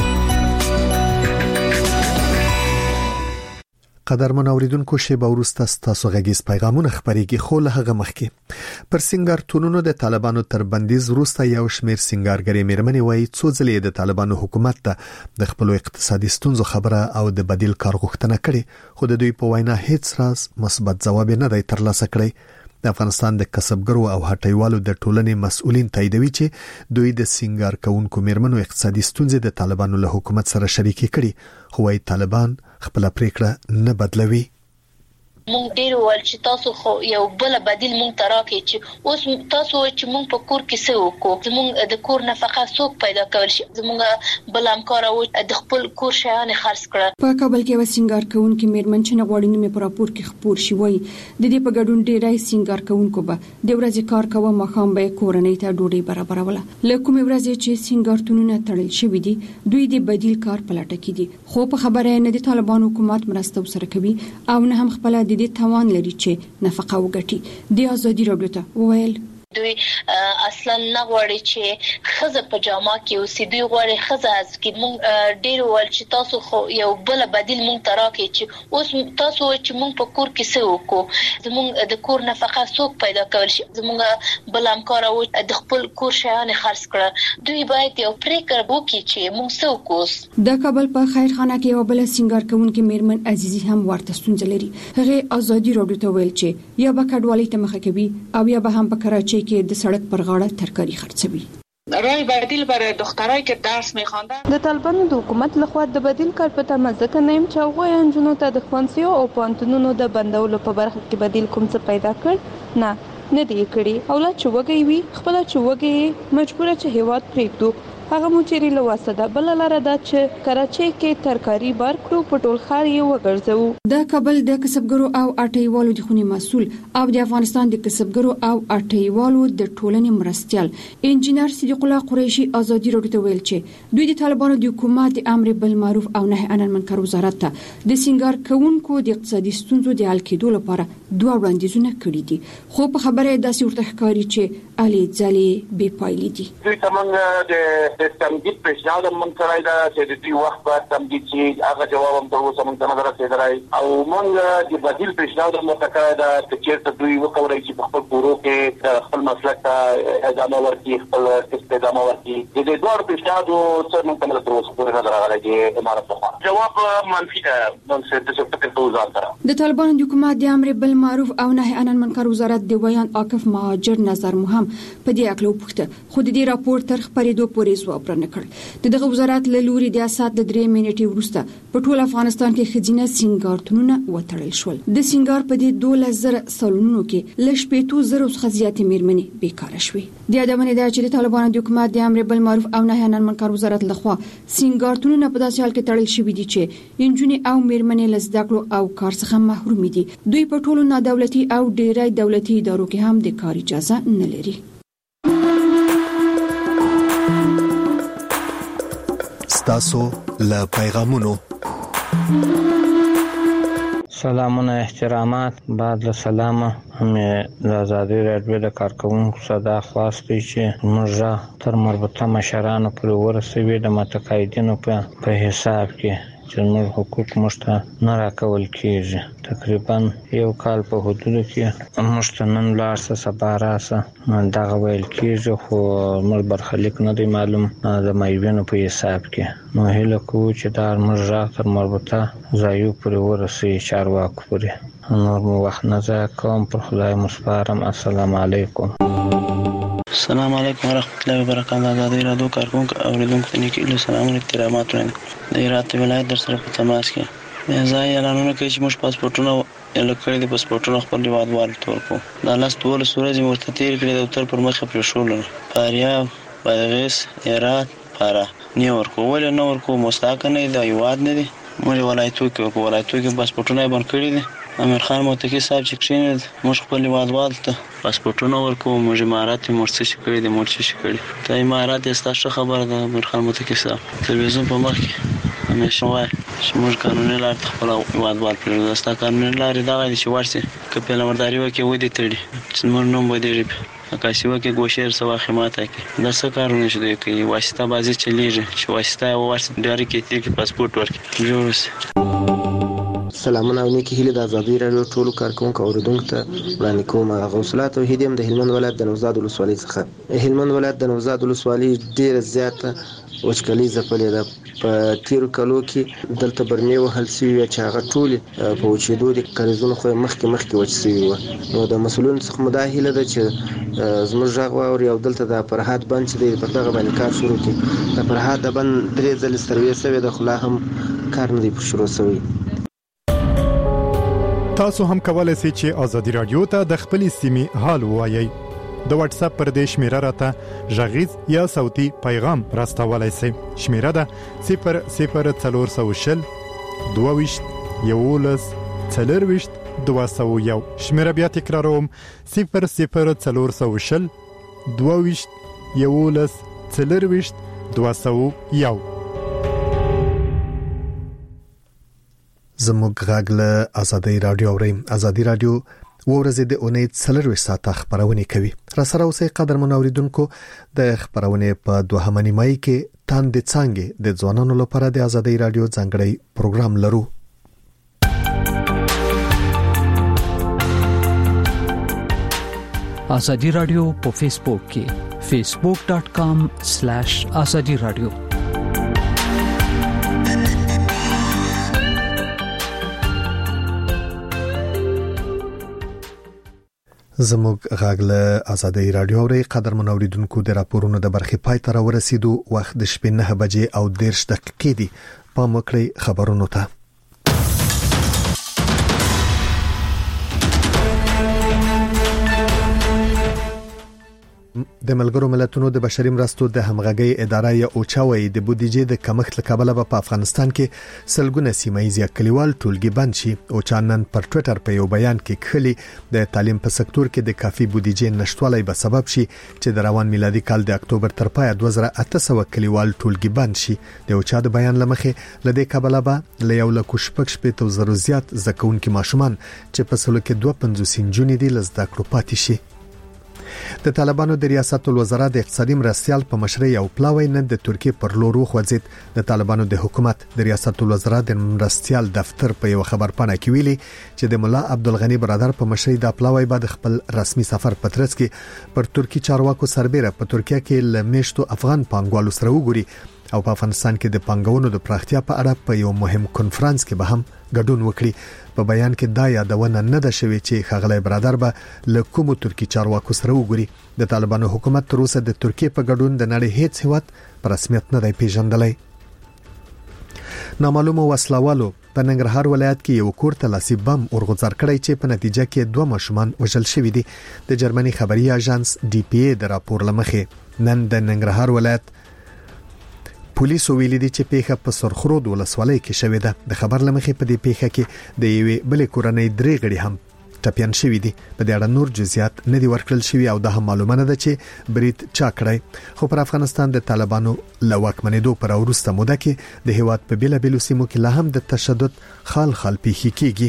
قدرمن اوریدونکو شیبه ورسته ستاسو غږیز پیغامونه خبرېږي خو له هغه مخکې پر سنگارتونونو د طالبانو تر بندیز وروسته یو شمېر سنگارګرې میرمنې وایي څو ځلې د طالبانو حکومت ته د خپل اقتصادي ستونزو خبره او د بدیل کار غوښتنه کړې خو د دوی په وینا هیڅ راز مثبت ځواب نه دی ترلاسه کړی. د افغانستان د کسبګرو او هټیوالو د ټولنې مسؤلین تاییدوي چې دوی د سنگار کوونکو میرمنو اقتصادي ستونزې د طالبانو له حکومت سره شریکې کړي خو وايي طالبان خپل پریکړه نه بدلوي. مونږ ډیر ول چې تاسو خو یو بل بدیل مونږ تراکې چې اوس تاسو چې مونږ په کور کې څه وکړو زمونږ د کور نفقه څوک پیدا کول شي زمونږ بل همکار او د خپل کور شیان خرڅ کړ. په کابل کې وسنګار کوونکو میرمن چې غوړي نومې پر راپور کې خبر شي وای د دې په ګډون ډیرای سنگار کوونکو به د ورځې کار کوه مخام به کورنۍ ته ډوډۍ برابروله. لکه ورځې چې سنگارتونونه تړل شوې دي دوی د بدیل کار پلټه کې دي خو په خبره نه د طالبانو حکومت مرسته وسره کوي او نه هم خپل د دې توان لري چې نفقه وګټي. د ازادي راډیو ته ویل دوی اصلا نه غواړي چې خزه په جامه کې اوسې، دوی غواړي خزه از کې مونږ ډېر ول چې تاسو خو یو بل بدیل مونږ تراکې چې اوس تاسو چې مونږ په کور کې څه وکړو، زمونږ د کور نفقه څوک پیدا کول شي، زمونږ بل همکار او د خپل کور شیان خرڅ کړه، دوی باید یو پریکړه وکړي چې مونږ څه وکړو. د کابل په خیرخانه کې یو بل سنگار کوونکی میرمن عزیزي هم ورته ستونزه لري. هغه ازادي راډیو ته ویل چې یا به کډوالۍ ته مخه کوي او یا به هم په کراچۍ کې د سړک پر غاړه ترکاری خرڅوي. رای بدیل برای دخترایی که درس می‌خواندن. د طالبانو د حکومت لخوا د بدیل کار په تمه ځکه نیم چې هغوی انجونو ته د ښوونځیو او پوهنتونونو د بندولو په برخه کې بدیل کوم څه پیدا کړ نه دی کړی. اولاد چې وږي وي خپل چې وږي مجبور چې هیواد پرېږدو. هغه مو چیرې له واسه ده بل لاره دا چې کراچۍ کې ترکاری بار کړو په ټول ښار یې وګرځو. د کابل د کسبګرو او اټیوالو د خونی مسول او د افغانستان د کسبګرو او اټیوالو د ټولنې مرستيال انجنیر صدیق الله قریشي ازادي راډیو ته ویل چې دوی د طالبانو د حکومت امر بالمعروف او نهي عن المنکر وزارت ته د سنگار کوونکو د اقتصادي ستونزو د حل کېدو لپاره دوه وړاندیزونه کړي دي، خو په خبره داسې ورته ښکاري چې علي ځلې بې پایلې دي. دوی څنګه د تمدید پیشنهاد مونږ کړی دا چې د دې وخت په تمدید چې هغه جواب هم تر اوسه مونږ ته نه رسیدلی او مونږ د بدیل پیشنهاد مونږ کړی دا چې چېرته دوی وکولای چې په خپل کورو کې د خپل مسلک ته ادامه ورکړي، خپل کسب ادامه ورکړي. د دې دوه پیشنهادو څه مونږ ته تر اوسه پورې نه راغلی چې امارت څخه جواب منفي ده. مونږ څه د فکر په وزارت سره د طالبانو د حکومت د امر بالمعروف او نهي عن المنکر وزارت د بیان عاکف مهاجر نظر مهم په دې اړه وپوښتنه، خو د دې راپور تر خبرېدو پورې ځواب نکړ. دغه وزارت له لوري د اسات د 3 منټي وروسته په ټول افغانستان کې خزینه سنگارتونونه وټړل شول. د سنگار په دې 12000 سالونو کې لږ 15,000 څخه زیاتې میرمنې بیکاره شوې. د یادونه ده چې د طالبانو د حکومت د امر بالمعروف او نهي عن المنکر وزارت لخوا سنگارتونونه په داسې حال کې تړل شوې دي چې انجونې او میرمنې له زده کړو او کار څخه محروم دي. دوی په ټولو نادولتي او ډیری دولتي ادارو کې هم د کار اجازه نه لري. تاسو له پیغامونو سلامونه احترامات بعد له سلامه هم د آزادي راډیو د کارکونکو صدا خواستي چې موږ تر مربوطه مشرانو پورې ورسوي د متقاعدینو په حساب کې چې موږ حقوق موږ ته نه راکول کیږي. تقریبا یو کال په حدودو کې موږ ته نن لاړ سبا راسه دغه ویل کیږي، خو موږ برخلیک نه دی معلوم د مایوینو په حساب کې. نو هیله کوو چې دا موږ راغ تر مربوطه ځایو پورې ورسوي چارواکو پورې. نور مو وخت نه ضایع کوم، پر خدای مو سپارم. السلام علیکم. السلام علیکم ورحمۃ اللہ وبرکاتہ. آزادی رادیو کارکونکو اوریدونکو ته نیکی سلام احترامات وړاندې. د هرات ولایت در سره په تماس کې ځای اعلانونه کوي چې موږ پاسپورتونه لکړې د پاسپورتونو خپل هیوادوالو ته ورکړو. دا لاس 12 ورځې ورته تیر کړې د تر پر مخه پرېښول فاریاب بادغیس هرات فراه نه ورکو ولې نه ورکو مستحق نه دی هیواد نه دی. موږ ولایتو کې پاسپورتونه بند کړی دي. امیر خان متکی صاحب چې کښینید موږ خپل هیوادوال ته پاسپورتونه ورکو. موږ امارات مرسي کړی دي مرسي کړی ته امارات استاسو خبره ده. امیر خان متکی صاحب تلویزیون په مخ کې همیشه وای چې موږ قانوني لار خپل هیوادوال پرې دستا قانوني لار دا غوړي چې ورسي کپل مرداري وکي ودی تړي چې موږ نوم ودی کاسي وکي ګوشیر سوا خدمات کوي. دا څه کارونه شته کوي واسطه بازي چلیږي چې واسطه ورسي ډاری کې چې پاسپورت ورکړي جوړ. سلامونه او نیکی هیله د آزادي راډیو ټولو کارکونکو اوریدونکو ته وړاندې کوم. غوث توحید د هلمند ولایت د نوزاد ولسوالۍ څخه. هلمند ولایت د نوزاد ولسوالۍ ډیره زیاته وچکالي ځپلې ده. په تیرو کلو کې دلته برمې وهل شوي چې هغه ټولې په وچېدو د کاریزونو خو مخکې وچ شوي وو. نو د مسؤلینو څخه مو دا هیله ده چې زموږ غږ واوري او دلته د فرهاد بند چې دی په دغه باندې کار شروع کړي. د فرهاد د بند 3 ځلې سروې شوی د خو لا هم کار نه دی شروع شوی. تاسو هم کولای شئ چې آزادي رادیو ته د خپل سیمې حال ووایي. د واتس اپ پر دې شمیره راته ژغیز یا صوتي پیغام راستولای شئ. شمیره ده 00420 22 11 40 201. شمیره بیا تکراروم 00420 22 11 40 201. زموږ غږ له آزادي رادیو اوري. آزادي رادیو ورځې د اونۍ 24 ساعته خبرونه کوي. را سره اوسې قدرمن اوریدونکو د خبرونه په دوهمه نیمایي کې تاندې څنګه د ځوانانو لپاره د ازادي رادیو ځانګړی پروګرام لرو. ازادي رادیو په فیسبوک کې facebook.com/azadi radio. زموږ غاغله ازادي رادیو اوري قدرمن اوریدونکو د راپورونو د برخې پای ته ورسېدو. وخت د شپې 9 بجې او 10 دقیقې دي. پام وکړئ خبرونو ته. د ملګرو ملتونو د بشري مرستو د همغږي اداره یا اوچاوي د بودیجې د کمښت لکبله په افغانستان کې سلګونه سیمایي کلیوال ټولګي بند شي. اوچانن پر ټوئیټر په یو بیان کې خلی د تعلیم په سکتور کې د کافي بودیجې نشټوالي به سبب شي چې د روان میلادي کال د اکتوبر تر پایه 2800 کلیوال ټولګي بند شي. د اوچا د بیان لمخې لدې کبله به له یو لک شپږ زیات زکونکي ماشومان چې په سلو کې 250 سنجونې دي لزده کړو پاتې شي. د طالبانو د ریاست الوزرا د اقتصادي مرستيال په مشرۍ او پلاوی نن د ترکیه پر لور وخوځید. د طالبانو د حکومت د ریاست الوزرا د مرستيال دفتر په یو خبرپاڼه کې ویلي چې د مولا عبدالغنی برادر په مشرۍ د پلاوی بعد خپل رسمي سفر په ترڅ کې پر ترکی چارواکو سربېره په ترکیه کې لمشتو افغان پانګوالو سره وګوري او په افغانستان کې د پانګونو د پراختیا په اړه په یو مهم کنفرانس کې به هم ګډون وکړي. په بیان کې دا یادونه نه ده شوې چې خغلی برادر به له کوم ترکی چارواکو سره وګوري. د طالبانو حکومت تر اوسه د ترکیه په ګډون د نړۍ هیڅ هیواد په رسمیت نه دی پیژندلی. نامعلومه وسلوالو په ننګرهار ولایت کې یو کور ته لاسي بم ورغځار کړی چې په نتیجه کې 2 ماشومان وژل شوي دي. د جرمني خبري اژانس DPA د راپور لمخې نن د ننګرهار ولایت پولیسو ویلي دي چې پیښه په سرخرود ولسوالۍ کې شوې ده. د خبر لمخې په دې پیښه کې د یوې بلې کورنۍ 3 غړي هم ټپيان شوي دي. په دې اړه نور جزئیات نه دي ورکړل شوي او دا هم معلومه نه ده چې برید چا کړی. خو پر افغانستان د طالبانو لواکمنېدو پر وروسته موده کې د هیواد په بیلابیلو سیمو کې لا هم د تشدد خال پیښې کیږي.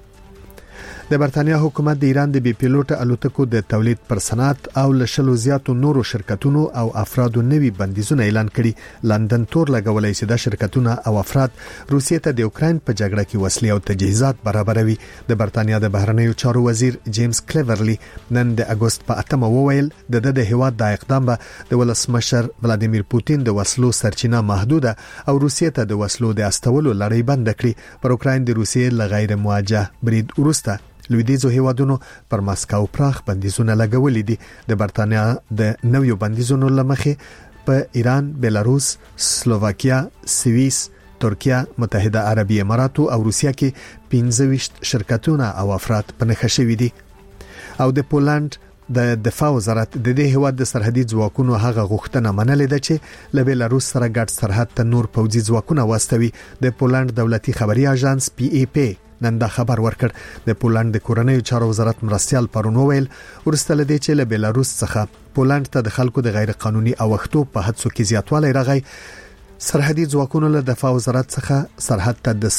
د برتانیا حکومت د ایران د بي پیلوټ الوتکو د تولید پر صنعت او لشلو زیاتو نورو شرکتونو او افرادو نوي بندیزونه اعلان کړي. لندن تور لګولای چې د شرکتونو او افراد روسیې ته د اوکراین په جګړه کې وسلې او تجهیزات برابروي. د برتانیا د بهرنیو چارو وزیر جیمز کلیورلی نن د اگست په 8 وویل د هیواد د اقدام به د ولسمشر ولادیمیر پوتین د وسلو سرچینه محدوده او روسیې ته د وسلو د استولو لړۍ بند کړي. پر اوکراین د روسیې لغیر مواجه برید وروسته لویدیزو هیوادونو پر ماسکو پراخ بندیزونه لګولې دي. د برتانیا د نویو بندیزونو لمخې په ایران، بلاروس، سلوواکیا، سوئیس، ترکیه، متحده عربی امارات او روسیا کې 25 شرکتونه او افراد په نښه شوي دي. او د پولند د دفاع وزارت د دې هیواد د سرحدي ځواکونو هغه غوښتنه منلې ده چې له بلاروس سره ګډ سرحد ته نور پوځي ځواکونه واستوي. د پولند دولتي خبري اژانس PAP نن دا خبر ورکړ. د پولند د کورنیو چارو وزارت مرستيال پرون وویل ورسته لدې چې له بلاروس څخه پولند ته د خلکو د غیر قانوني اوښتو په حادثو کې زیاتوالی راغی. سرحدي ځواکونو له دفاع وزارت څخه سرحد ته د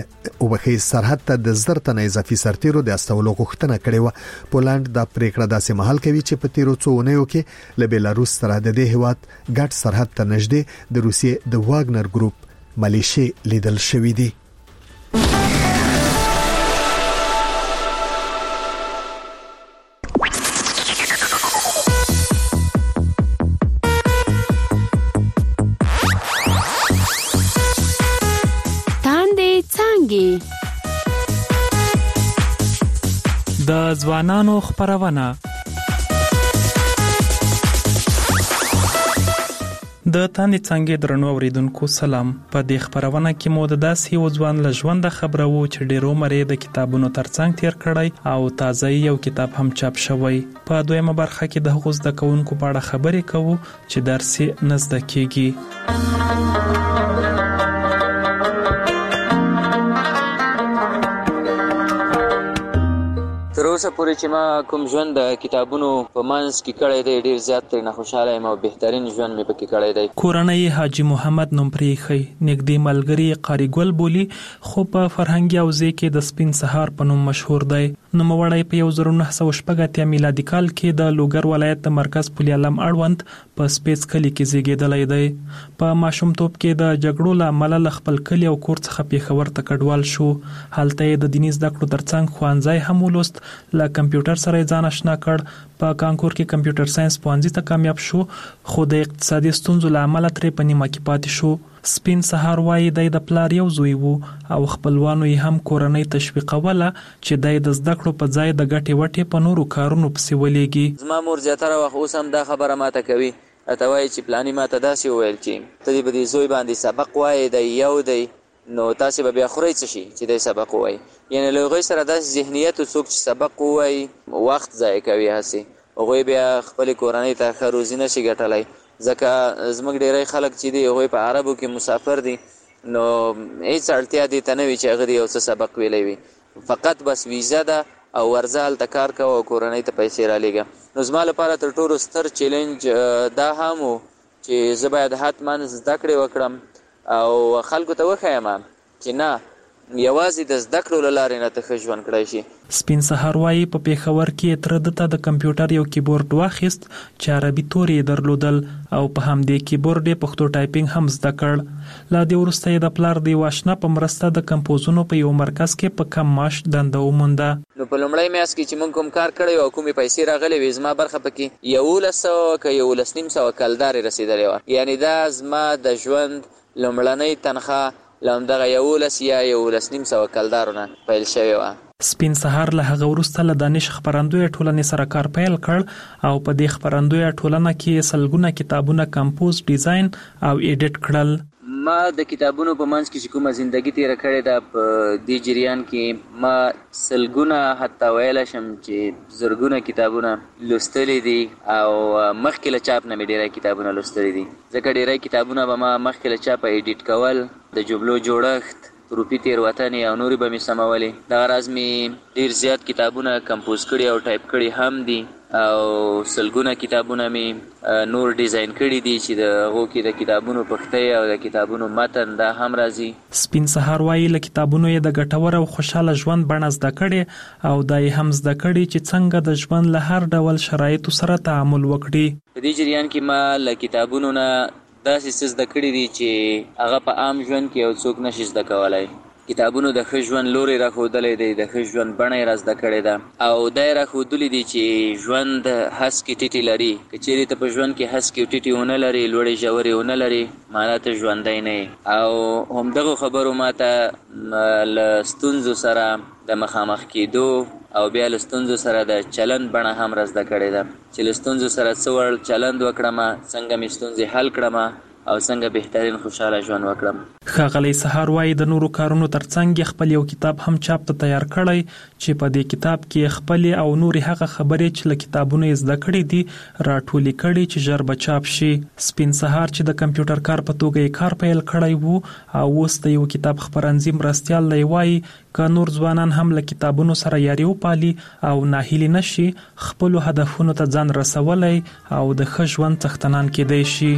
زرتنه اضافي سرتیرو د استولو غوښتنه کړې و. پولند دا پریکړه داسې مهال کوي چې په تیرو څو اونیو کې له بلاروس سره د دې هیواد ګډ سرحد ته نږدې د روسیې د واګنر ګروپ ملیشي لیدل شوې دي. د ځوانانو خبرونه د تاندې څنګه درنو اوریدونکو سلام. په دې خبرونه کې مو د داسې یو ځوان له ژوند خبرو چې ډیرو مری د کتابونو ترڅنګ تیر کړی او تازه یو کتاب هم چاپ شوی. په دویمه برخه کې د هغو زده کوونکو په اړه خبرې کوو چې درس نه زده کیږي. تر اوسه پورې چې ما کوم ژوند د کتابونو په منځ کې کړی دی ډیر زیات ترې خوشاله یم او بهترین ژوند مې پکې کړی دی. کورنۍ حاجی محمد نوم پریخي نږدې ملګری قاری ګل بولی خو په فرهنګي اوزې کې د سپین سهار په نوم مشهور دی. نوموړی په 1980 میلادي کال کې د لوګر ولایت د مرکز پولیالم اړوند په سپیس کلی کې زیږیدلی دی. په ماشومتوب کې د جګړو له امله له خپل کلي او کور څخه پیښور ته کډوال شو. هلته یې د دیني زده کړو ترڅنګ ښوونځی هم ولوست. له کمپیوټر سره یې ځان آشنا کړ. په کانکور کې کمپیوټر ساينس پوهنځي ته کامیاب شو، خو د اقتصادي ستونزو له امله ترې په نیمه کې پاتې شو. سپین سهار وایي د پلار یو زوی وو او خپلوانو یې هم کورنۍ تشویقوله چې د زده کړو په ځای د ګټې وټې په نورو کارونو پسې ولېږي. زما مور زیاتره وخت اوس هم دا خبره ماته کوي، راته وایي چې پلاني ماته داسې وویل چې ته دې به دې زوی باندې سبق وایې، دی یو دی نو تاسې به بیا خورئ څه شي چې دی سبق ووایي. یعنې له هغوی سره داسې ذهنیت څوک چې سبق ووایي وخت ضایع کوي، هسې هغوی بیا خپلې کورنۍ ته ښه روزي نشي ګټلی. ځکه زموږ ډیری خلک چې دي هغوی په عربو کې مسافر دي، نو هیڅ اړتیا دې ته نه وي چې هغه دې یو څه سبق ویلی وي، فقط بس ویزه ده او ورځه هلته کار کوه او کورنۍ ته پیسې رالیږه. نو زما لپاره تر ټولو ستر چیلنج دا هم و چې زه باید حتما زده کړې وکړم او خلکو ته وښیم چې نه، یوازې د زده کړو له لارې نه ته ښه ژوند کړی شي. سپین سهار وایي په پیښور کې تره ده ته د کمپیوټر یو کیبورډ واخیست چې عربي تورې یې درلودل او په همدې کیبورډ یې پښتو ټایپینګ هم زده کړ. له دې وروسته یې د پلار د یو آشنا په مرسته د کمپوزونو په یو مرکز کې په کم معاش دنده ومونده. نو په لومړی میاشت کې چې موږ کوم کار کړی او کومې پیسې راغلې وې، زما برخه پکې 1100 که 11,500 کلدارې رسېدلې وه. یعنې دا زما د ژوند لومړنۍ تنخواه له همدغه 11 یا 11,500 کلدارو نه پیل شوې وه. سپین سهار له هغه وروسته له دانش خپرندویه ټولنې سره کار پیل کړ او په دې خپرندویه ټولنه کې سلګونه کتابونه کمپوز، ډیزاین او ایډیټ کړل. ما د کتابونو په منځ کې چې کومه زندگی تیره کړې ده، په دې جریان کې ما سلګونه حتی ویلی شم چې زرګونه کتابونه لوستلی دي او مخکې له چاپ نه مې ډېری کتابونه لوستلی دي. ځکه ډېری کتابونه به ما مخکې له چاپه ایډیټ کول، د جملو جوړښت، روپی تیروتنې او نورې به مې سمولې. دغه راز مې ډېر زیات کتابونه کمپوز کړي او ټایپ کړي هم دي او سلګونه کتابونه مې نور ډیزاین کړي دي چې د هغو کې د کتابونو پښتۍ او د کتابونو متن دا هم راځي. سپین سهار وایي له کتابونو یې د ګټور او خوشحاله ژوند بڼه زده کړې او دا یې هم زده کړي چې څنګه د ژوند له هر ډول شرایطو سره تعامل وکړي. په دې جریان کې ما له کتابونو نه داسې څه زده کړي دي چې هغه په عام ژوند کې یو څوک نشي زده کولی. کتابونو د ښه ژوند لوری راښودلی دی، د ښه ژوند بڼه یې را زده کړې ده او دا یې راښودلي دي چې ژوند هسکې ټیټې لري. که چیرې ته په ژوند کې هسکې ټیټې ونه لرې، لوړې ژورې ونه لرې، معنا ته ژوندی نه یې. او همدغو خبرو ما ته له ستونزو سره د مخامخ کېدو او بیا له ستونزو سره د چلند بڼه هم را زده کړې ده چې له ستونزو سره څه ډول چلند وکړم، څنګه مې ستونزې حل کړم او څنګه بهترین خوشاله ژوند وکړم. ښاغلی سهار وایي د نورو کارونو ترڅنګ خپل یو کتاب هم چاپ ته تیار کړی چې په دې کتاب کې خپلې او نورې هغه خبرې چې له کتابونو یې زده کړې دي راټولې کړي چې ژر به چاپ شي. سپین سهار چې د کمپیوټر کار په توګه یې کار پیل کړی وو او اوس د یو کتاب خپرندوی مرستیال دی، وایي که نور ځوانان هم له کتابونو سره یاري وپالي او ناهیلي نشي، خپلو هدفونو ته ځان رسولی او د ښه ژوند څښتنان کېدی شي.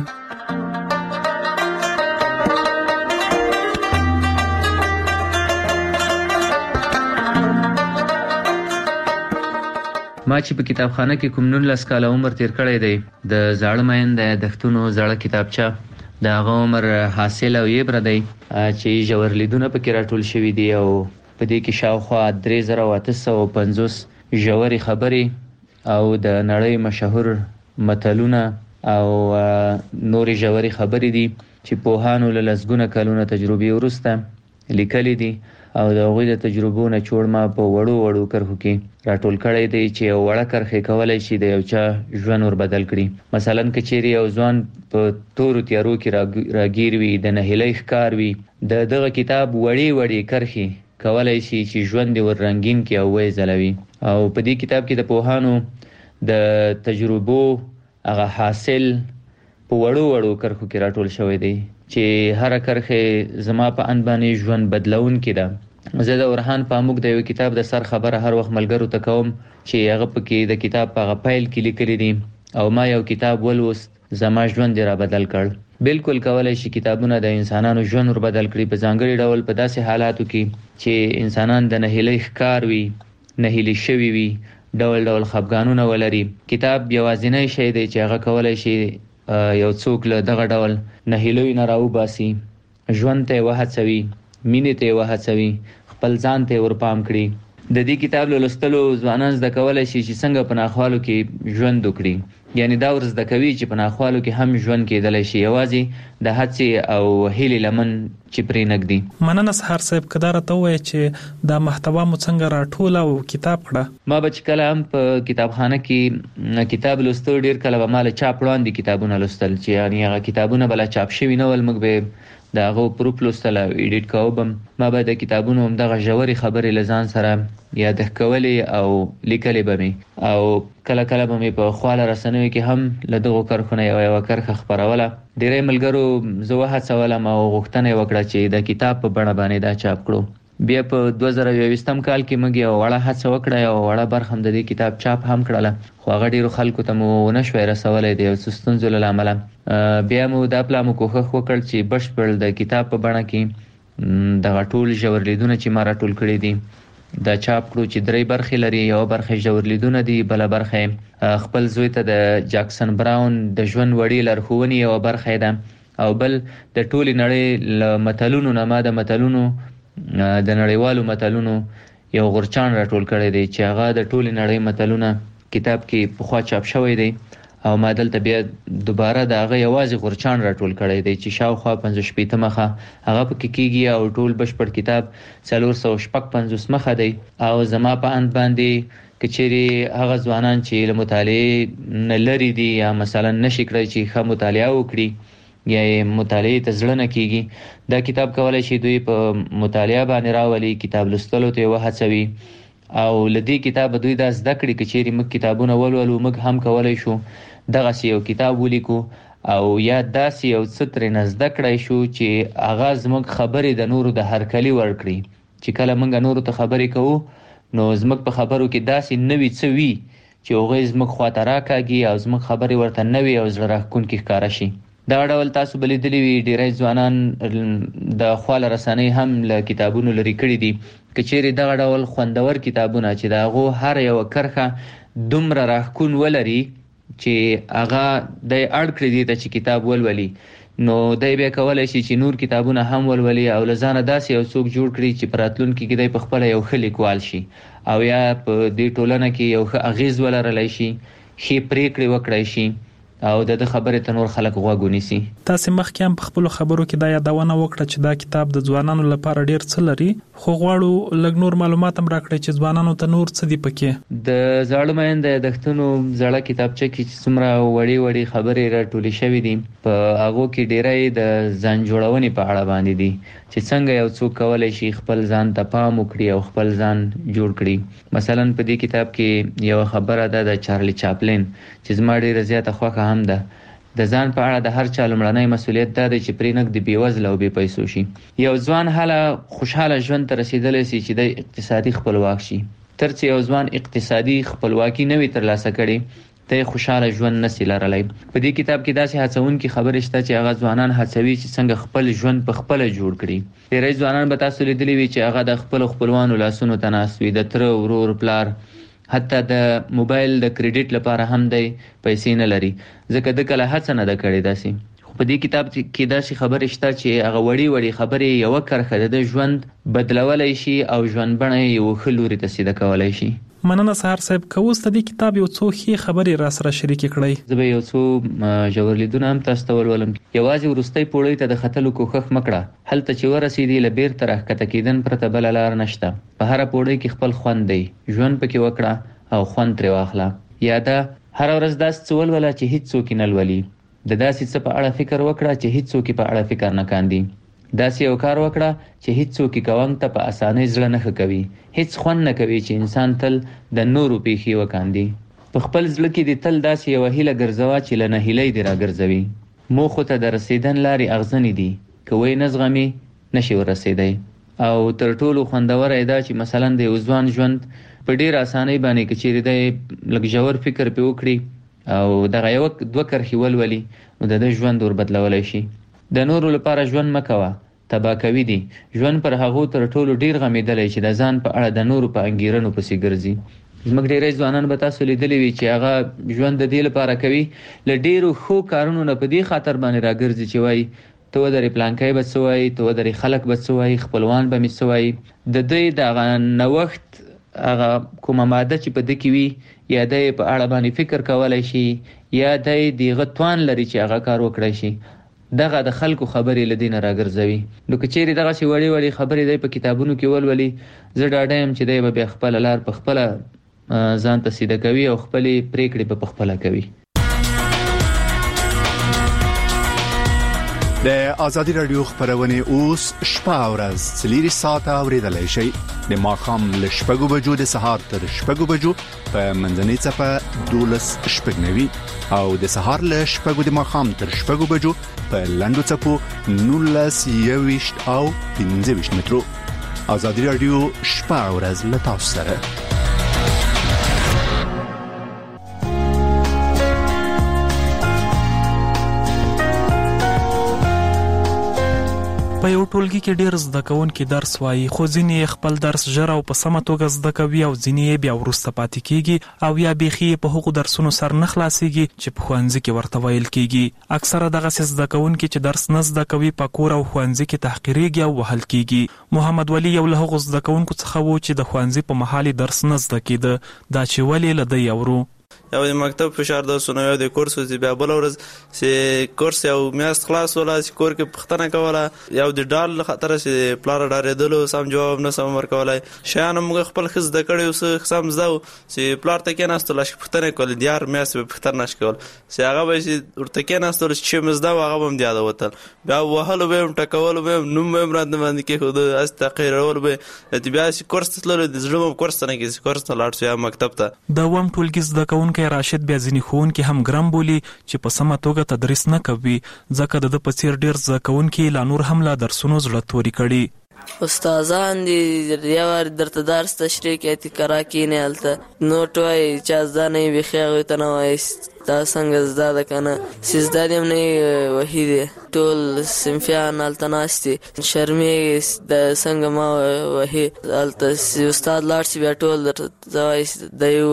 ما چې په کتابخانه کې کوم 19 کاله عمر تیر کړی دی، د زاړه مین د یادښتونو زړه کتابچه د هغه عمر حاصل او یبره دی چې ژور لیدونه پکې راټول شوي دي او په دې کې شاوخوا 3850 ژورې خبرې او د نړۍ مشهور متلونه او نورې ژورې خبرې دي چې پوهانو له لسګونه کلونه تجربې وروسته لیکلي دي او د هغوی د تجربو نه چوړ ما په وړو کرښو کې راټول کړی دی چې یو وړه کرښې کولی شي د یو چا ژوند ور بدل کړي. مثلا که چیرې یو ځوان په تورو تیارو کې راګیر وي، د نهیلۍ ښکار وي، د دغه کتاب وړې کرښې کولی شي چې ژوند یې ور رنګین کړي او ویې ځلوي. او په دې کتاب کې د پوهانو د تجربو هغه حاصل په وړو کرښو کې راټول شوی دی چې هر کرښه زما په ان باندې ژوند بدلون کړه. زه د اورحان پاموک د یو کتاب د سر خبره هر وخت ملګرو ته کوم چې هغه پکې د کتاب په غپایل کې لیکلي دي او ما یو کتاب ولوست، زما ژوند را بدل کړ. بالکل کولای شي کتابونه د انسانانو ژوند ور بدل کړي، په ځانګړي ډول په داسې حالاتو کې چې انسانان د نهیلۍ ښکار وي، نهیلی شوی وي، ډول ډول خفګانونه ولري. کتاب یوازینی شی دی چې هغه کولای شي یو څوک له دغه ډول نهیلیو نه راوباسي، ژوند ته وهڅوي، مینې ته وهڅوي، خپل ځان ته ورپام کړي. د دې کتاب لوستلو ځوانان زده کولای شي چې څنګه په ناخوالو کې ژوند وکړي. یعنی دا ور زده کوي چې په ناخوالو کې هم ژوند کېدلی شي، یوازې د هڅې او هیلې لمن چې پرې نږدي. مننه سهار صاحب، کدار ته وایي چې دا محتوا مو څنګه راټول او کتاب کړه. ما به کله هم په کتابخانه کې کتاب لوستل، ډیر کله به مال چاپ وړاندې کتابونه لوستل چې یعنی هغه کتابونه بل چاپ شوي نه ول، موږ به دا هغه پروف لوستل او ایډیټ کوم. ما به د کتابونو هم دغه ژورې خبرې لزان سره یاد کولې او لیکلې به می، او کله کله به می په خواله رسنوي کې هم له دغه کرخونه یو کرخه خبروله. ډیرې ملګرو زه وهڅولم او غوښتنه وکړه چې د کتاب په بڼه باندې دا چاپ کړو. بیا په 2020 کال کې موږ یو وړه هڅه وکړه، یو وړه برخه هم د دې کتاب چاپ هم کړله، خو هغه ډیرو خلکو ته مو نشوي رسولای دی او ستونزو له امله. بیا مو دا پلا مو کوښښ وکړ چې بشپړ د کتاب په بڼه کې دغه ټول ژور لیدونه چې ما راټول کړي دي دا چاپ کړو، چې 3 برخې لري. یو برخه ژور لیدونه دي، بل برخه خپل زوی ته د جاکسن براون د ژوند وړي لارښوونې یو برخه ده، او بل د ټولې نړۍ له متلونو نه ما د متلونو د نړیوالو متلونو یو غورچان راټول کړی دی چې هغه د ټولې نړۍ متلونه کتاب کې پخوا چاپ شوی دی، او ما دلته بیا دوباره د هغه یوازې غورچان راټول کړی دی چې شاوخوا 50 مخه هغه پکې کېږي، او ټول بشپړ کتاب 456 مخه دی. او زما په اند باندې کچېری هغه ځوانان چې له مطالعې نه لري دي یا مثلا نشي کړی چې ښه مطالعه وکړي یا مطالعه ته زړه نه کیږي، دا کتاب کولای شي دوی په مطالعه باندې راولي، کتاب لوستلو ته وهڅوي. او لدی کتاب دوی دا زده کړي کچېری موږ کتابونه ولولو، موږ هم کولای شو دغه یو کتاب ولیکو او یا داسې یو څه ترې زده کړای شو چې هغه زموږ خبرې د نورو د هرکلي ورکړي، چې کله موږ نورو ته خبرې کوو نو زموږ په خبرو کې داسې نوې څه وي چې هغه زموږ خواته راکاږي او زموږ خبرې ورته نوې او زړه راښکونکې ښکاره شي. دا ډول تاسو بلیدلی وي ډیری ځوانان د خواله رسنۍ هم له کتابونو لري کړي دي. کچېری دغه ډول خوندور کتابونه چې د هغه هر یو کرخه دومره راښکون ولري چې هغه د اړ کړی دی چې کتاب ولولي، نو دای به کولای شي چې نور کتابونه هم ولولي او لزانه داسې یو څوک جوړ کړي چې پراتلونکي کې دای په خپل یو خلیکوال شي او یا په دې ټولنه کې یو اغیز ولرلای شي، خې پریکړې وکړای شي او د خبرې ته نور خلک غوږ ونیسي. تاسو مخکې هم په خپل خبرو کې دا یادونه وکړه چې دا کتاب د ځوانانو لپاره ډیر څه لري، خو غواړو لږ نور معلومات هم راکړئ چې ځوانانو ته نور څه دی پکې. د زاړه مېند د دښتونو زړه کتابچه کې څومره وړي خبرې راټولې شوې دي، په هغه کې ډیرې د ځان جوړونې په اړه باندې دي چې څنګه یو څوک کولای شي خپل ځان ته پام وکړي او خپل ځان جوړ کړي. مثلا په دې کتاب کې یو خبره ده د چارلی چاپلین چې زما ډیره زیاته خوښه هم ده. د ځان په اړه د هر چا لومړنی مسولیت ده چې پرې نګد بیوزله او بې پیسو شي. یو ځوان حاله خوشاله ژوند ته رسیدلی شي چې د اقتصادي خپلواک شي. ترڅو یو ځوان اقتصادي خپلواکي نه وي ترلاسه کړي ته خوشاله ژوند نشي لرلای. په دې کتاب کې داسې هڅونکې خبرې شته چې هغه ځوانان هڅوي چې څنګه خپل ژوند په خپل جوړ کړي. ډېری ځوانان به تاسو لیدلی وي چې هغه د خپل خپلوانو لاسونو ته ناست وي، د تر ورور پلار، حتی د موبایل د کریډټ لپاره هم دی پیسې نه لري، ځکه د کله هڅه نه ده کړې داسې. خو په دې کتاب کې داسې خبرې شته چې هغه وړي خبرې یو کرخه د ژوند بدلولای شي او ژوند بڼه یو ښه لوري ته سیده کولای شي. مننه سهار صاحب، کوم ستدي کتاب یو څو ښې خبرې را سره شریک کړئ. زه به یو څو ژور لیدونه هم تاسو ته ولولم. یوازې ورستۍ پوړۍ ته د ختلو کوښښ مکړه، هلته چې ورسېدې له بیرته راښکته کېدن پرته بله لار نشته. په هره پوړۍ کې خپل خوند دی، ژوند پکې وکړه او خوند ترې واخله. یا دا هر ورځ داسې څه ولوله چې هیڅ څوک نه لولي، د داسې څه په اړه فکر وکړه چې هیڅ څوک په اړه فکر نه کاندي، داسې یو کار وکړه چې هیڅ څوک کوم ته په اسانۍ زړه نه کوي، هیڅ خوند نه کوي چې انسان تل د نورو پیخي وکاندي. په خپل زړه کې د تل داسې یو هیله ګرځوا چې لنه هیلې دی راګرځوي. موخو ته د رسیدن لارې اغزنې دي، کوی نزغمي نشي ورسېدای. او تر ټولو خوندور ایدا چې مثلا د ځوان ژوند په ډیر اسانۍ باندې کچېری دی لږ ژور فکر په وکړي او دغه یو دوه کرخي ولولي نو د ژوند ور بدلولای شي. د نورو لپاره ژوند مکوه، تباکوي دي. ژوند پر هغه تر ټولو ډیر غمیدلې چې د ځان په اړه د نورو په انګیرنو پسې ګرځي. زموږ ډیری ځوانان به تاسو لیدلي وي چې هغه ژوند د دې لپاره کوي ل ډیرو ښو کارونو نه په دې خاطر باندې راګرځي چې وایي ته ودرې پلانکای به څه وایي، ته ودرې خلک به څه وایي، خپلوان به مې څه وایي. د دوی دغه نوښت هغه کومه ماده چې په دې کې وي یا د په اړه باندې فکر کولای شي یا د دغه توان لري چې هغه کار وکړي شي، دغه د خلکو خبرې لدینه راګرځوي. نو کچېری دغه شی وړي وړي خبرې دی په کتابونو کې ولولي، زه ډاډه یم چې دی به خپل لار په خپل ځان ته سیده کوي او خپل پریکړې په خپل کوي. د آزادی رادیو خبرونه اوس شپه او ورځ 3 ساعته اوریدلای شئ. د ماښام له 6 بجو د سهار تر 6 بجو په منځنۍ چپه 12:09 او د سهار له 6 د ماښام تر 6 بجو په لندو چپو 19:20 او 15 مترو. آزادی رادیو شپه او ورځ له تاسو سره. په یو ټولګي کې ډېر زده کوونکي درس وایي، خو ځینې خپل درس ژر او په سمه توګه زده کوي او ځینې بیا وروسته پاتې کیږي او یا بیخي په هغو درسونو سر نه خلاصيږي چې په ښوونځي کې ورته ویل کیږي. اکثره دغه زده کوونکي چې درس نه زده کوي په کور او ښوونځي کې تحقیریږي او وهل کیږي. محمد ولی یو له هغو زده کوونکو څخه و چې د ښوونځي په مهال درس نه زده کیده. دا چې ولې لدی اورو یو د مکتب فشار د سونو یو د کورس او بیا بل ورځ چې کورس یو میاشت خلاص ولا چې کور کې پښتنه کوله یو د ډال خطر چې پلار ډارېدلو سم جواب نه سم ورکولای شان موږ خپل خز د کړي اوس سم زو چې پلار ته کې ناستل چې پښتنه کول دیار میاشت په پښتنه نشکول چې هغه به چې ورته کې ناستل چې مزدا هغه هم دی دا وتل بیا وهلو به ټکول به نوم به مراد باندې کې خود است تقریرول به بیا چې کورس تلل د زړه کورس نه کې کورس ته لاړ شو مکتب ته د وم ټولګي زده کوونکي راشد بیا ځینې ښوونکي هم ګرم بولي چې په سمه توګه تدریس نه کوي ځکه د په څیر ډیر زده کوونکي لا نور هم لا درسونو زړه توري کړي. استادان دي یو درته درس تشریح کوي تکرا کینه الته نوټ وای چې ځانې بخیغه ته نه وای دا څنګه زده کنه سیزدادیم نه وحیده ټول سمفیان التناستی شرمی د څنګه ما وحی الته استاد لاړ بیا ټول زوای د یو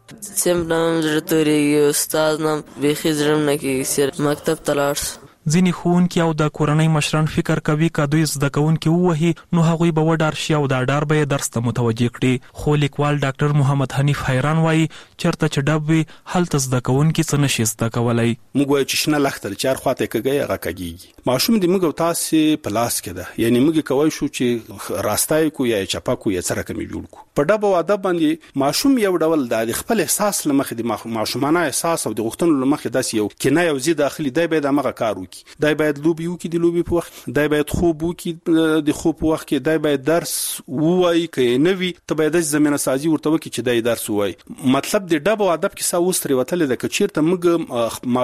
سم نام زړه استاد نام بخی زرم نه کی سر مکتب تلاړ. ځینې ښوونکي او د کورنۍ مشران فکر کوي که دوی زده کوونکي ووهي نو هغوی به وډار شي او دا ډار به یې درس ته متوجه کړي. خو لیکوال ډاکټر محمد حنیف حیران وایي چېرته چې ډب وي هلته زده کوونکي څه نشي زده کولی. موږ وایو چې شنه لښته چې هر خواته کږی هغه کږېږي. ماشوم د موږ او تاسې په لاس کې ده، یعنې موږ کولی شو چې راستای کو یا چپه کو یا څه رقم یې جوړ کو. په ډب او ادب باندې ماشوم یو ډول د خپل احساس له مخې د ماشومانه احساس او د غوښتنو له مخې داسې یو کنایه او زی داخلي دی باید هغه کار وکړي. دای باید لوبي وکړي د لوبي په وخت، دای باید خوب وکړي د خوب په وخت کې، دای باید درس ووایي که نه وي ته باید د زمینه سازي ورته وکړي چې دای درس ووایي. مطلب د ډب او ادب کې څه اوس ترې وتلې ده که چېرته موږ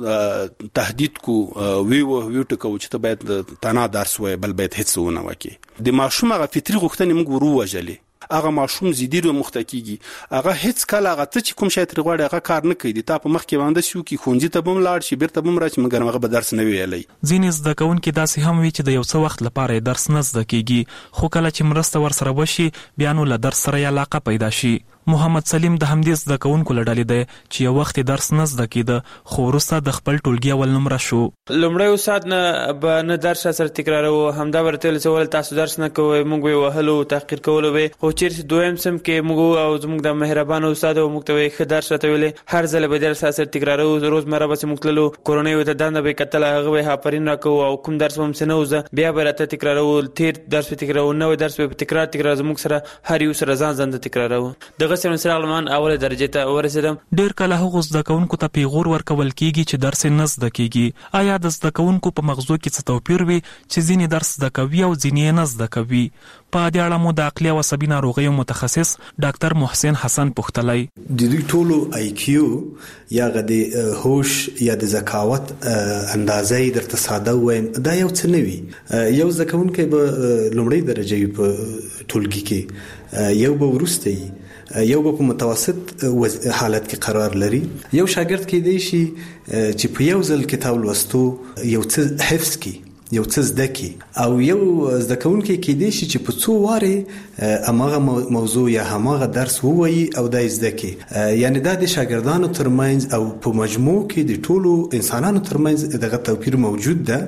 ماشوم تهدید کو ویو ټکو چې ته باید تنها درس ووایي بل باید هیڅ ونه وکړي. د ماشوم هغه فطري غوښتنې موږ ورووژلې. هغه ماشوم زیدي رو مختکیږي هغه هیڅ کله هغه ته چې کوم شی تر غواړي هغه کار نه کوي. تا په مخ کې باندې شو کې خونځي ته بم لاړ شي بیرته بم راشي مګر هغه به درس نه ویلي. ځینې زده کوونکي داسې هم وي چې د یو څه وخت لپاره درس نه زده کیږي خو کله چې مرسته ورسره وشي بیا نو له درس سره علاقه پیدا شي. محمد سلیم د همدې زده کوونکو له ډلې دی چې یو وخت درس نه زده کیده خو وروسته د خپل ټولګي اول نمره شو. لومړی استاد نه درس سره تکرارو همدا ورته ول تاسو درس نه کوئ موږ به وهلو تحقیر کولو به خو چیرې دویم سم کې موږ او زموږ د مهربان استاد او موږ ته ښه درس راته ویلې هر ځل به درس سره تکرارو روزمره به موږ تللو کورونی وته دنده به کتل هغه به هاپرین راکو او کوم درس هم سنو زه بیا به راته تکرارو تیر درس تکرارو نو درس به تکرار زموږ سره هر یو سره ځان تکرارو. دغه سره اوله درجه ته ورسېدم. ډېر کله هغو زده کوونکو ته پیغور ورکول کیږي چې درس نه زده کیږي. آیا د زده کوونکو په مغزو کې څه توپیر وي چې ځینې درس زده کوي او ځینې نه زده کوي؟ په دې اړه مو د عقلي او عصبي ناروغیو متخصص ډاکټر محسن حسن پوښتلی. د دوی ټولو IQ یا د هوش یا د ذکاوت اندازې درته ساده وایم دا یو څه نه وي. یو زده کوونکی به لومړی درجه وي په ټولګي کې، یو به وروسته وي، یو په متوسط حالت کې قرار لري. یو شاګرد کې دی شي چې په یو ځل کتاب لوستو یو څه حفظ کی یو څه زده کی او یو زده کوونکی کې دی چې په څو واره امغه موضوع یا همغه درس ووایي او د زده کی یعنی د شاګردانو ترمنځ او په مجموع کې د ټولو انسانانو ترمنځ دغه توپیر موجود ده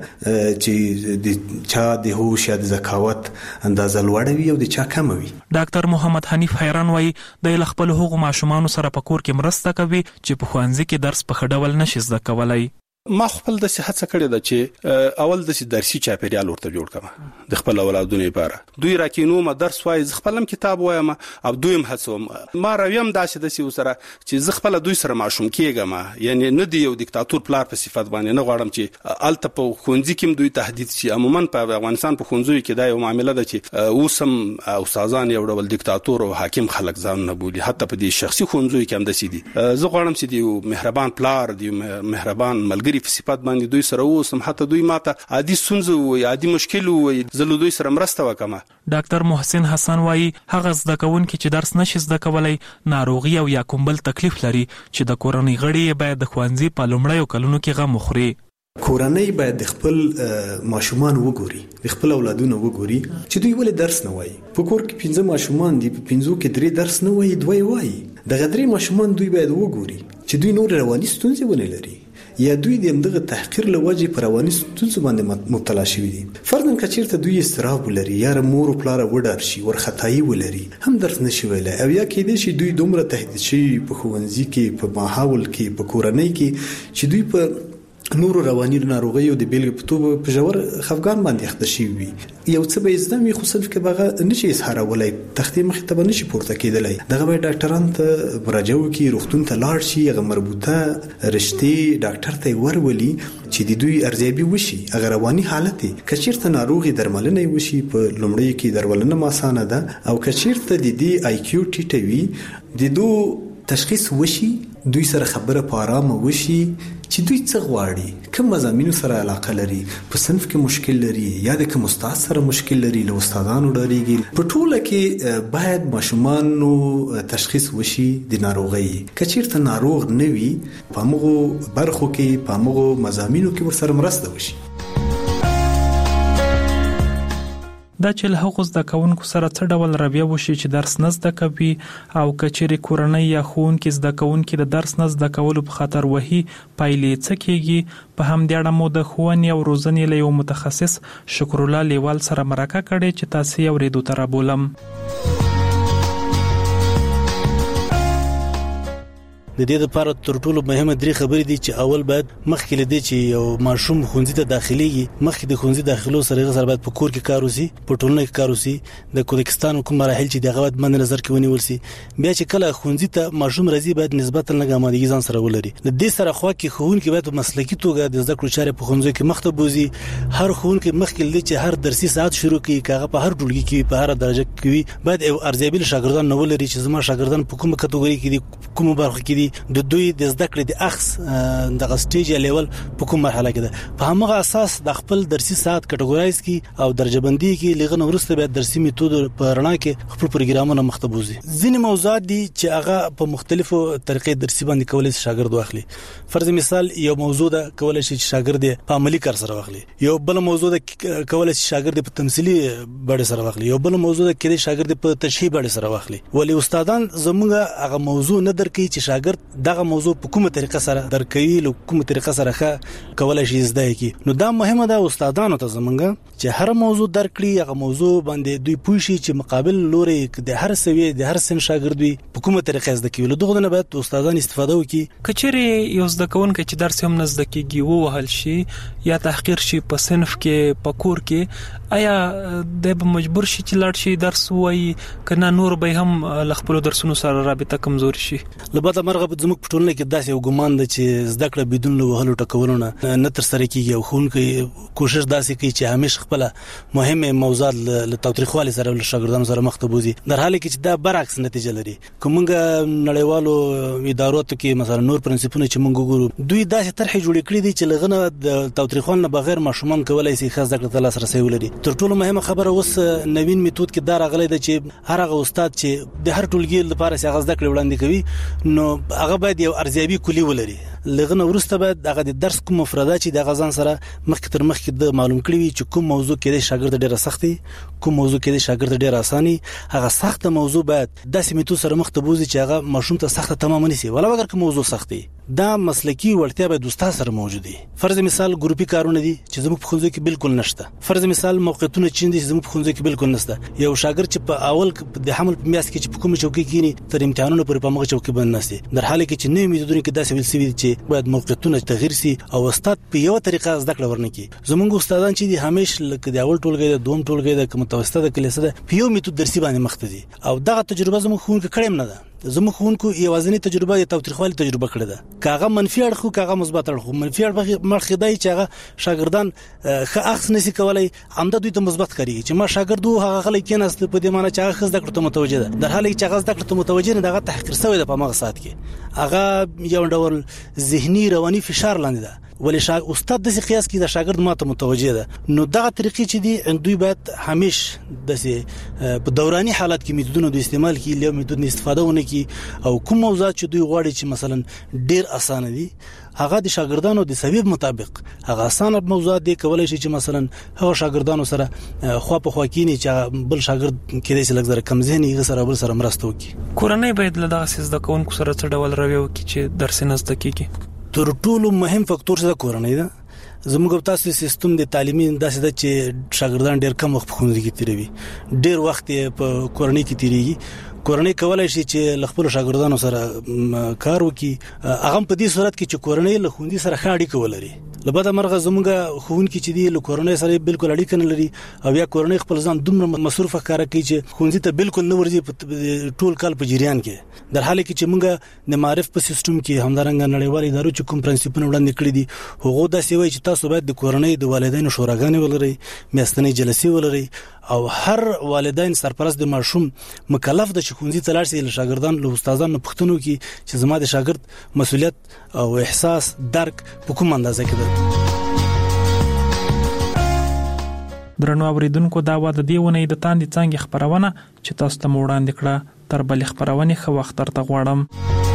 چې د چا د هوش یا د ذکاوت اندازه لوړه وي او د چا کم وي. ډاکټر محمد حنیف حیران وایي د خپل حقوق ماشومان سره په کور کې مرسته کوي چې په ښوونځي کې درس په خډول نشي زده کولای. ما خپل د صحت څخه کړی دا چې اول د درسي چاپیریال ورته جوړ کړم د خپل اولادونو لپاره. دوی راکینو ما درس وای خپلم کتاب وایم او دویم هڅوم ما راویم داسې د سی سره چې ز خپل دوی سره ماشوم کېږم یعنی نه دی یو دیکتاتور پلار په صفت باندې نه غواړم چې الته په خونځي کې دوی تهدید شي. عموما په افغانستان په خونځو کې دا یو معاملې ده چې اوسم استادان یو ډول دیکتاتور او حاکم خلک ځان نه بولي. حتی په دې شخصي خونځو کې هم د سي دي. زه غواړم چې دی مهربان پلار دی مهربان ملګری په صفات باندې دوی سره اوسم حتی دوی ماته عادي سنځو وي عادي مشکل وي زلو دوی سره مرسته وکم. ډاکټر محسن حسن وایي هغه زده کوونکي چې درس نشي زده کولای ناروغي او یا کوم بل تکلیف لري چې د کورنۍ غړي باید د ښوونځي په لومړیو کلونو کې غم وخوري. کورنۍ باید د خپل ماشومان وګوري د خپل اولادونو وګوري چې دوی ولې درس نه وایي. په کور کې 15 ماشومان دي په 15 کې 3 درس نه وایي 2 وایي. د غدري ماشومان دوی باید وګوري چې دوی نور رواني ستونزې ونه لري یا دوی د همدغه تحقیر لوجه پر رواني ستونزو باندې مبتلا شوي دي. فرضاً کچیرته دوی استراب ولري یا مور او پلار وډار شي ورختایي ولري هم درس نشي ویلای او یا کې دي چې دوی دومره تهدید شي په ښوونځي کې په ماحول کې په کورنۍ کې چې دوی په نور رواني ناروغي او د بیلګې په توګه په جوړ خفګان باندې اخته شي وي. یو څه به زده وي خو صرف کې بغه نشي اظهار ولای تختې مخ ته نشي پورته کېدلای. دغه به ډاکټران ته مراجعه وکړي روغتون ته لاړ شي هغه مربوطه رشتي ډاکټر ته ورولي چې د دوی ارزیابي وشي هغه رواني حالت کچیرته ناروغي درملنه وشي په لومړی کې درملنه ماسانه ده او کچیرته د دې آی کیو ټیټوي د دو تشخیص وشي دوی سره خبره په آرامه وشي چې دوی څه غواړي کوم مضامینو سره علاقه لري په صنف کې مشکل لري یا د کوم استاد سره مشکل لري له استادانو ډاریږي. په ټوله کې باید ماشومانو تشخیص وشي د ناروغي کچیرته ناروغ نه وي په موږ برخو کې په موږ مضامینو کې ورسره مرسته وشي. دا چې له هغو زده کوونکو سره څه ډول رویه وشي چې درس نه زده کوي او کچېرې کورنۍ یا ښوونکي زده کوونکي د درس نه زده کولو په خاطر وهي پایلې څه کېږي. په همدې اړه مو د ښوونې او روزنې له یو متخصص شکرالله لیوال سره مرکه کړې چې تاسو یې اورېدو ته رابولم. د دې لپاره تر ټولو مهمه درې خبرې دي چې اول باید مخکې لدی چې یو ماشوم ښوونځي ته داخليږي مخکې د ښوونځي داخلو سره باید په کور کې کار وسی په ټولنه کې کار وسی د کوزاکستان کوم مراحل چې دغه باید مند نظر کې ونیول سي. بیا چې کله ښوونځي ته ماشوم راځي باید نسبتا لږه آمادګي ځان سره ولري. د دې سره خو کې ښوونکي باید په مسلکي توګه د زده کړو چارې په ښوونځي کې مخته بوزي. هر ښوونکي مخکې لدی چې هر درسي ساعت شروع کړي کاغه په هر ټولګي کې په هر درجه کې باید ارزیابي شاګردان نه ولري چې زما شاګردان په کومه کټګوري کې دي کومه برخه کې دي د دوی د زده کړې د اخص د سټیج لیول په کوم مرحله کې ده په همغه اساس د خپل درسي ساعت کټګورایز کی او درجه بندي کې لغه ورسته به درسي میتود په رڼا کې خپل پروګرامونه مختبوزي. ځینې موضوعات دي چې هغه په مختلفو طریقې درسي باندې کولای شي شاګرد واخلي. فرض مثال یو موضوع ده کولای شي شاګرد په عملی کار سره واخلي. یو بل موضوع ده کولای شي شاګرد په تمثيلي بڼه سره واخلي. یو بل موضوع ده کې شاګرد په تشریح بڼه سره واخلي. ولی استادان زموږه هغه موضوع نه درکې چې شاګرد دغه موضوع په کومه طریقه سره درکوي له کومه طریقه سره کولای شي زده کی. نو دا مهمه ده استادانو ته زمونږه چې هر موضوع درکړي هغه موضوع باندې دوی پوه شي چې مقابل لوري د هر سوي د هر سن شاګرد وي په کومه طریقه زده کی. له دغه نه باید استادان استفاده وکړي. کچېرې یو زده کوونکی چې درس هم نه زده کیږي ووهل شي یا تحقیر شي په صنف کې په کور کې آیا د مجبور شي چې لاړ شي درس وایي کنه نور به هم خپل درسونو سره رابطه کمزوري شي. لباده مرغه زموږ په ټولنه کې داسې یو ګمان ده چې زده کړه بدون له وهلو ټکولو نه تر سره کیږي او ښوونکي کوشش داسې کوي چې همیشه خپل مهمه موضوعات له تاوتریخوالي سره له شاګردانو سره مخ ته بوزي در حال کې چې دا برعکس نتیجه لري. کومه نړیوالو ادارو کې مثلا نور پرنسپونه چې موږ ګورو دوی داسې طرحې جوړې کړې دي چې لغنه د تاوتریخوالي نه بغیر ماشومان کولای شي خاص ذکر تل سره سوي لري. تر ټولو مهمه خبره اوس نوین میتود کې دا راغلی ده چې هر هغه استاد چې د هر ټولګي لپاره څنګه زده کړې وړاندې کوي نو هغه باید یو ارزیابي کلی ولري. لغنه ورسته باید هغه د درس کوم مفردات چې د غزان سره مخکې تر مخکې د معلوم کړی وي چې کوم موضوع کې د شاګرد ډیره سختي، کوم موضوع کې د شاګرد ډیره اساني. هغه سخته موضوع باید داسې میتود سره مخ ته بوزي چې هغه ماشوم ته سخته تمام نشي، ولا اگر کوم موضوع سختي. دا مسلکی وړتیا باید استاد سره موجود وي. فرض مثال ګروپي کارونه دي چې زموږ په خونځو کې بالکل نشته. فرض مثال موقعیتونه چې دي زموږ په خونځو کې بالکل نشته. یو شاګرد چې په اول د حمل په میاس کې چې په کومه چوکۍ کې تر امتحانونو پورې په مغه چوکۍ باندې نشي، در حال کې چې نوې میتودونه کې داسې ویل سوي چې باید موقعیتونه تغیر سي او استاد په یو طریقه زده کړه ورنکي. زموږ استادان چې دي همیشه لکه د اول ټولګي د دوم ټولګي د متوسطه د کلیسه ده په یو میتود درسي باندې مخته دي او دغه تجربه زموږ خونکو کړم نه ده. زموږ خونکو یوازینی تجربه د تاوتریخوالي تجربه کړې ده. کاغه منفي اړخو کاغه مثبت اړخو. منفي اړخ مرخدای چې هغه شاګردان ښه اخص نشي کولای، همدا دوی ته مثبت کوي چې ما شاګردو هغه خلک کېناست په دې معنی چې هغه زده کړه ته متوجه ده، در حال چې هغه زده کړه ته متوجه نه دغه تحقیر شوی ده په مغه سات کې. هغه یو ډول ذهني رواني فشار لاندې ده. ولې استاد د قیاس کې د شاګرد ماته متوجه ده. نو دغه طریقې چې دي دوی باید همیش د په دوراني حالات کې میتودونو د استعمال کې له میتود نه استفاده ونه کی او کوم موضوعات چې دوی غواړي چې مثلا ډیر اسانه دي هغه د شاګردانو د سبب مطابق هغه اسانه موضوعات دي کولای شي چې مثلا هغه شاګردانو سره خو په خوا کې نه چې بل شاګرد کېدای شي لږ کم ذهني غسر بل سره مرسته وکړي. کورنۍ باید له دغه سیس د کوونکو سره څه ډول رویه وکړي چې درس نه زده کیږي. تر ټولو مهم فاکتور څه کورنۍ ده. زموږ تاسو سیستم د تعلیمي داسې ده چې شاګردان ډېر کم وخت په ښوونځي کې تیروي، ډېر وخت په کورنۍ کې تیریږي. کورنۍ کولای شي چې خپل شاګردانو سره کار وکړي. هغه په دې صورت کې چې کورنۍ له ښوونځي سره ښه اړیکه ولري. لبدا مرغه زموږ ښوونکي چې دی له کورنۍ سره بالکل اړیکه نه لري او یا کورنۍ خپل ځان دومره مصروفه کار کوي چې ښوونځي ته بالکل نه ورځي ټول کال په جریان کې. در حال کې چې موږ د معرف په سیستم کې همدارنګ نړیوال ادارو چې کوم پرنسپونه وړاندې کړی دي هغه دا سوي چې تاسو باید د کورنۍ د والدینو شوراګانې ولرئ، میاشتنۍ جلسې ولرئ او هر والدین سرپرست د ماشوم مکلف د ښوونځي ته لاړ شي له شاګردانو له استادانو پوښتنه کوي چې زما د شاګرد مسؤلیت او احساس درک په کوم اندازه کې ده. درنو اوریدونکو دا و د دیونه د تاندې څنګه خبرونه چې تاسو ته وړاندې کړه. تر بل خبرونه خو وخت تر غواړم.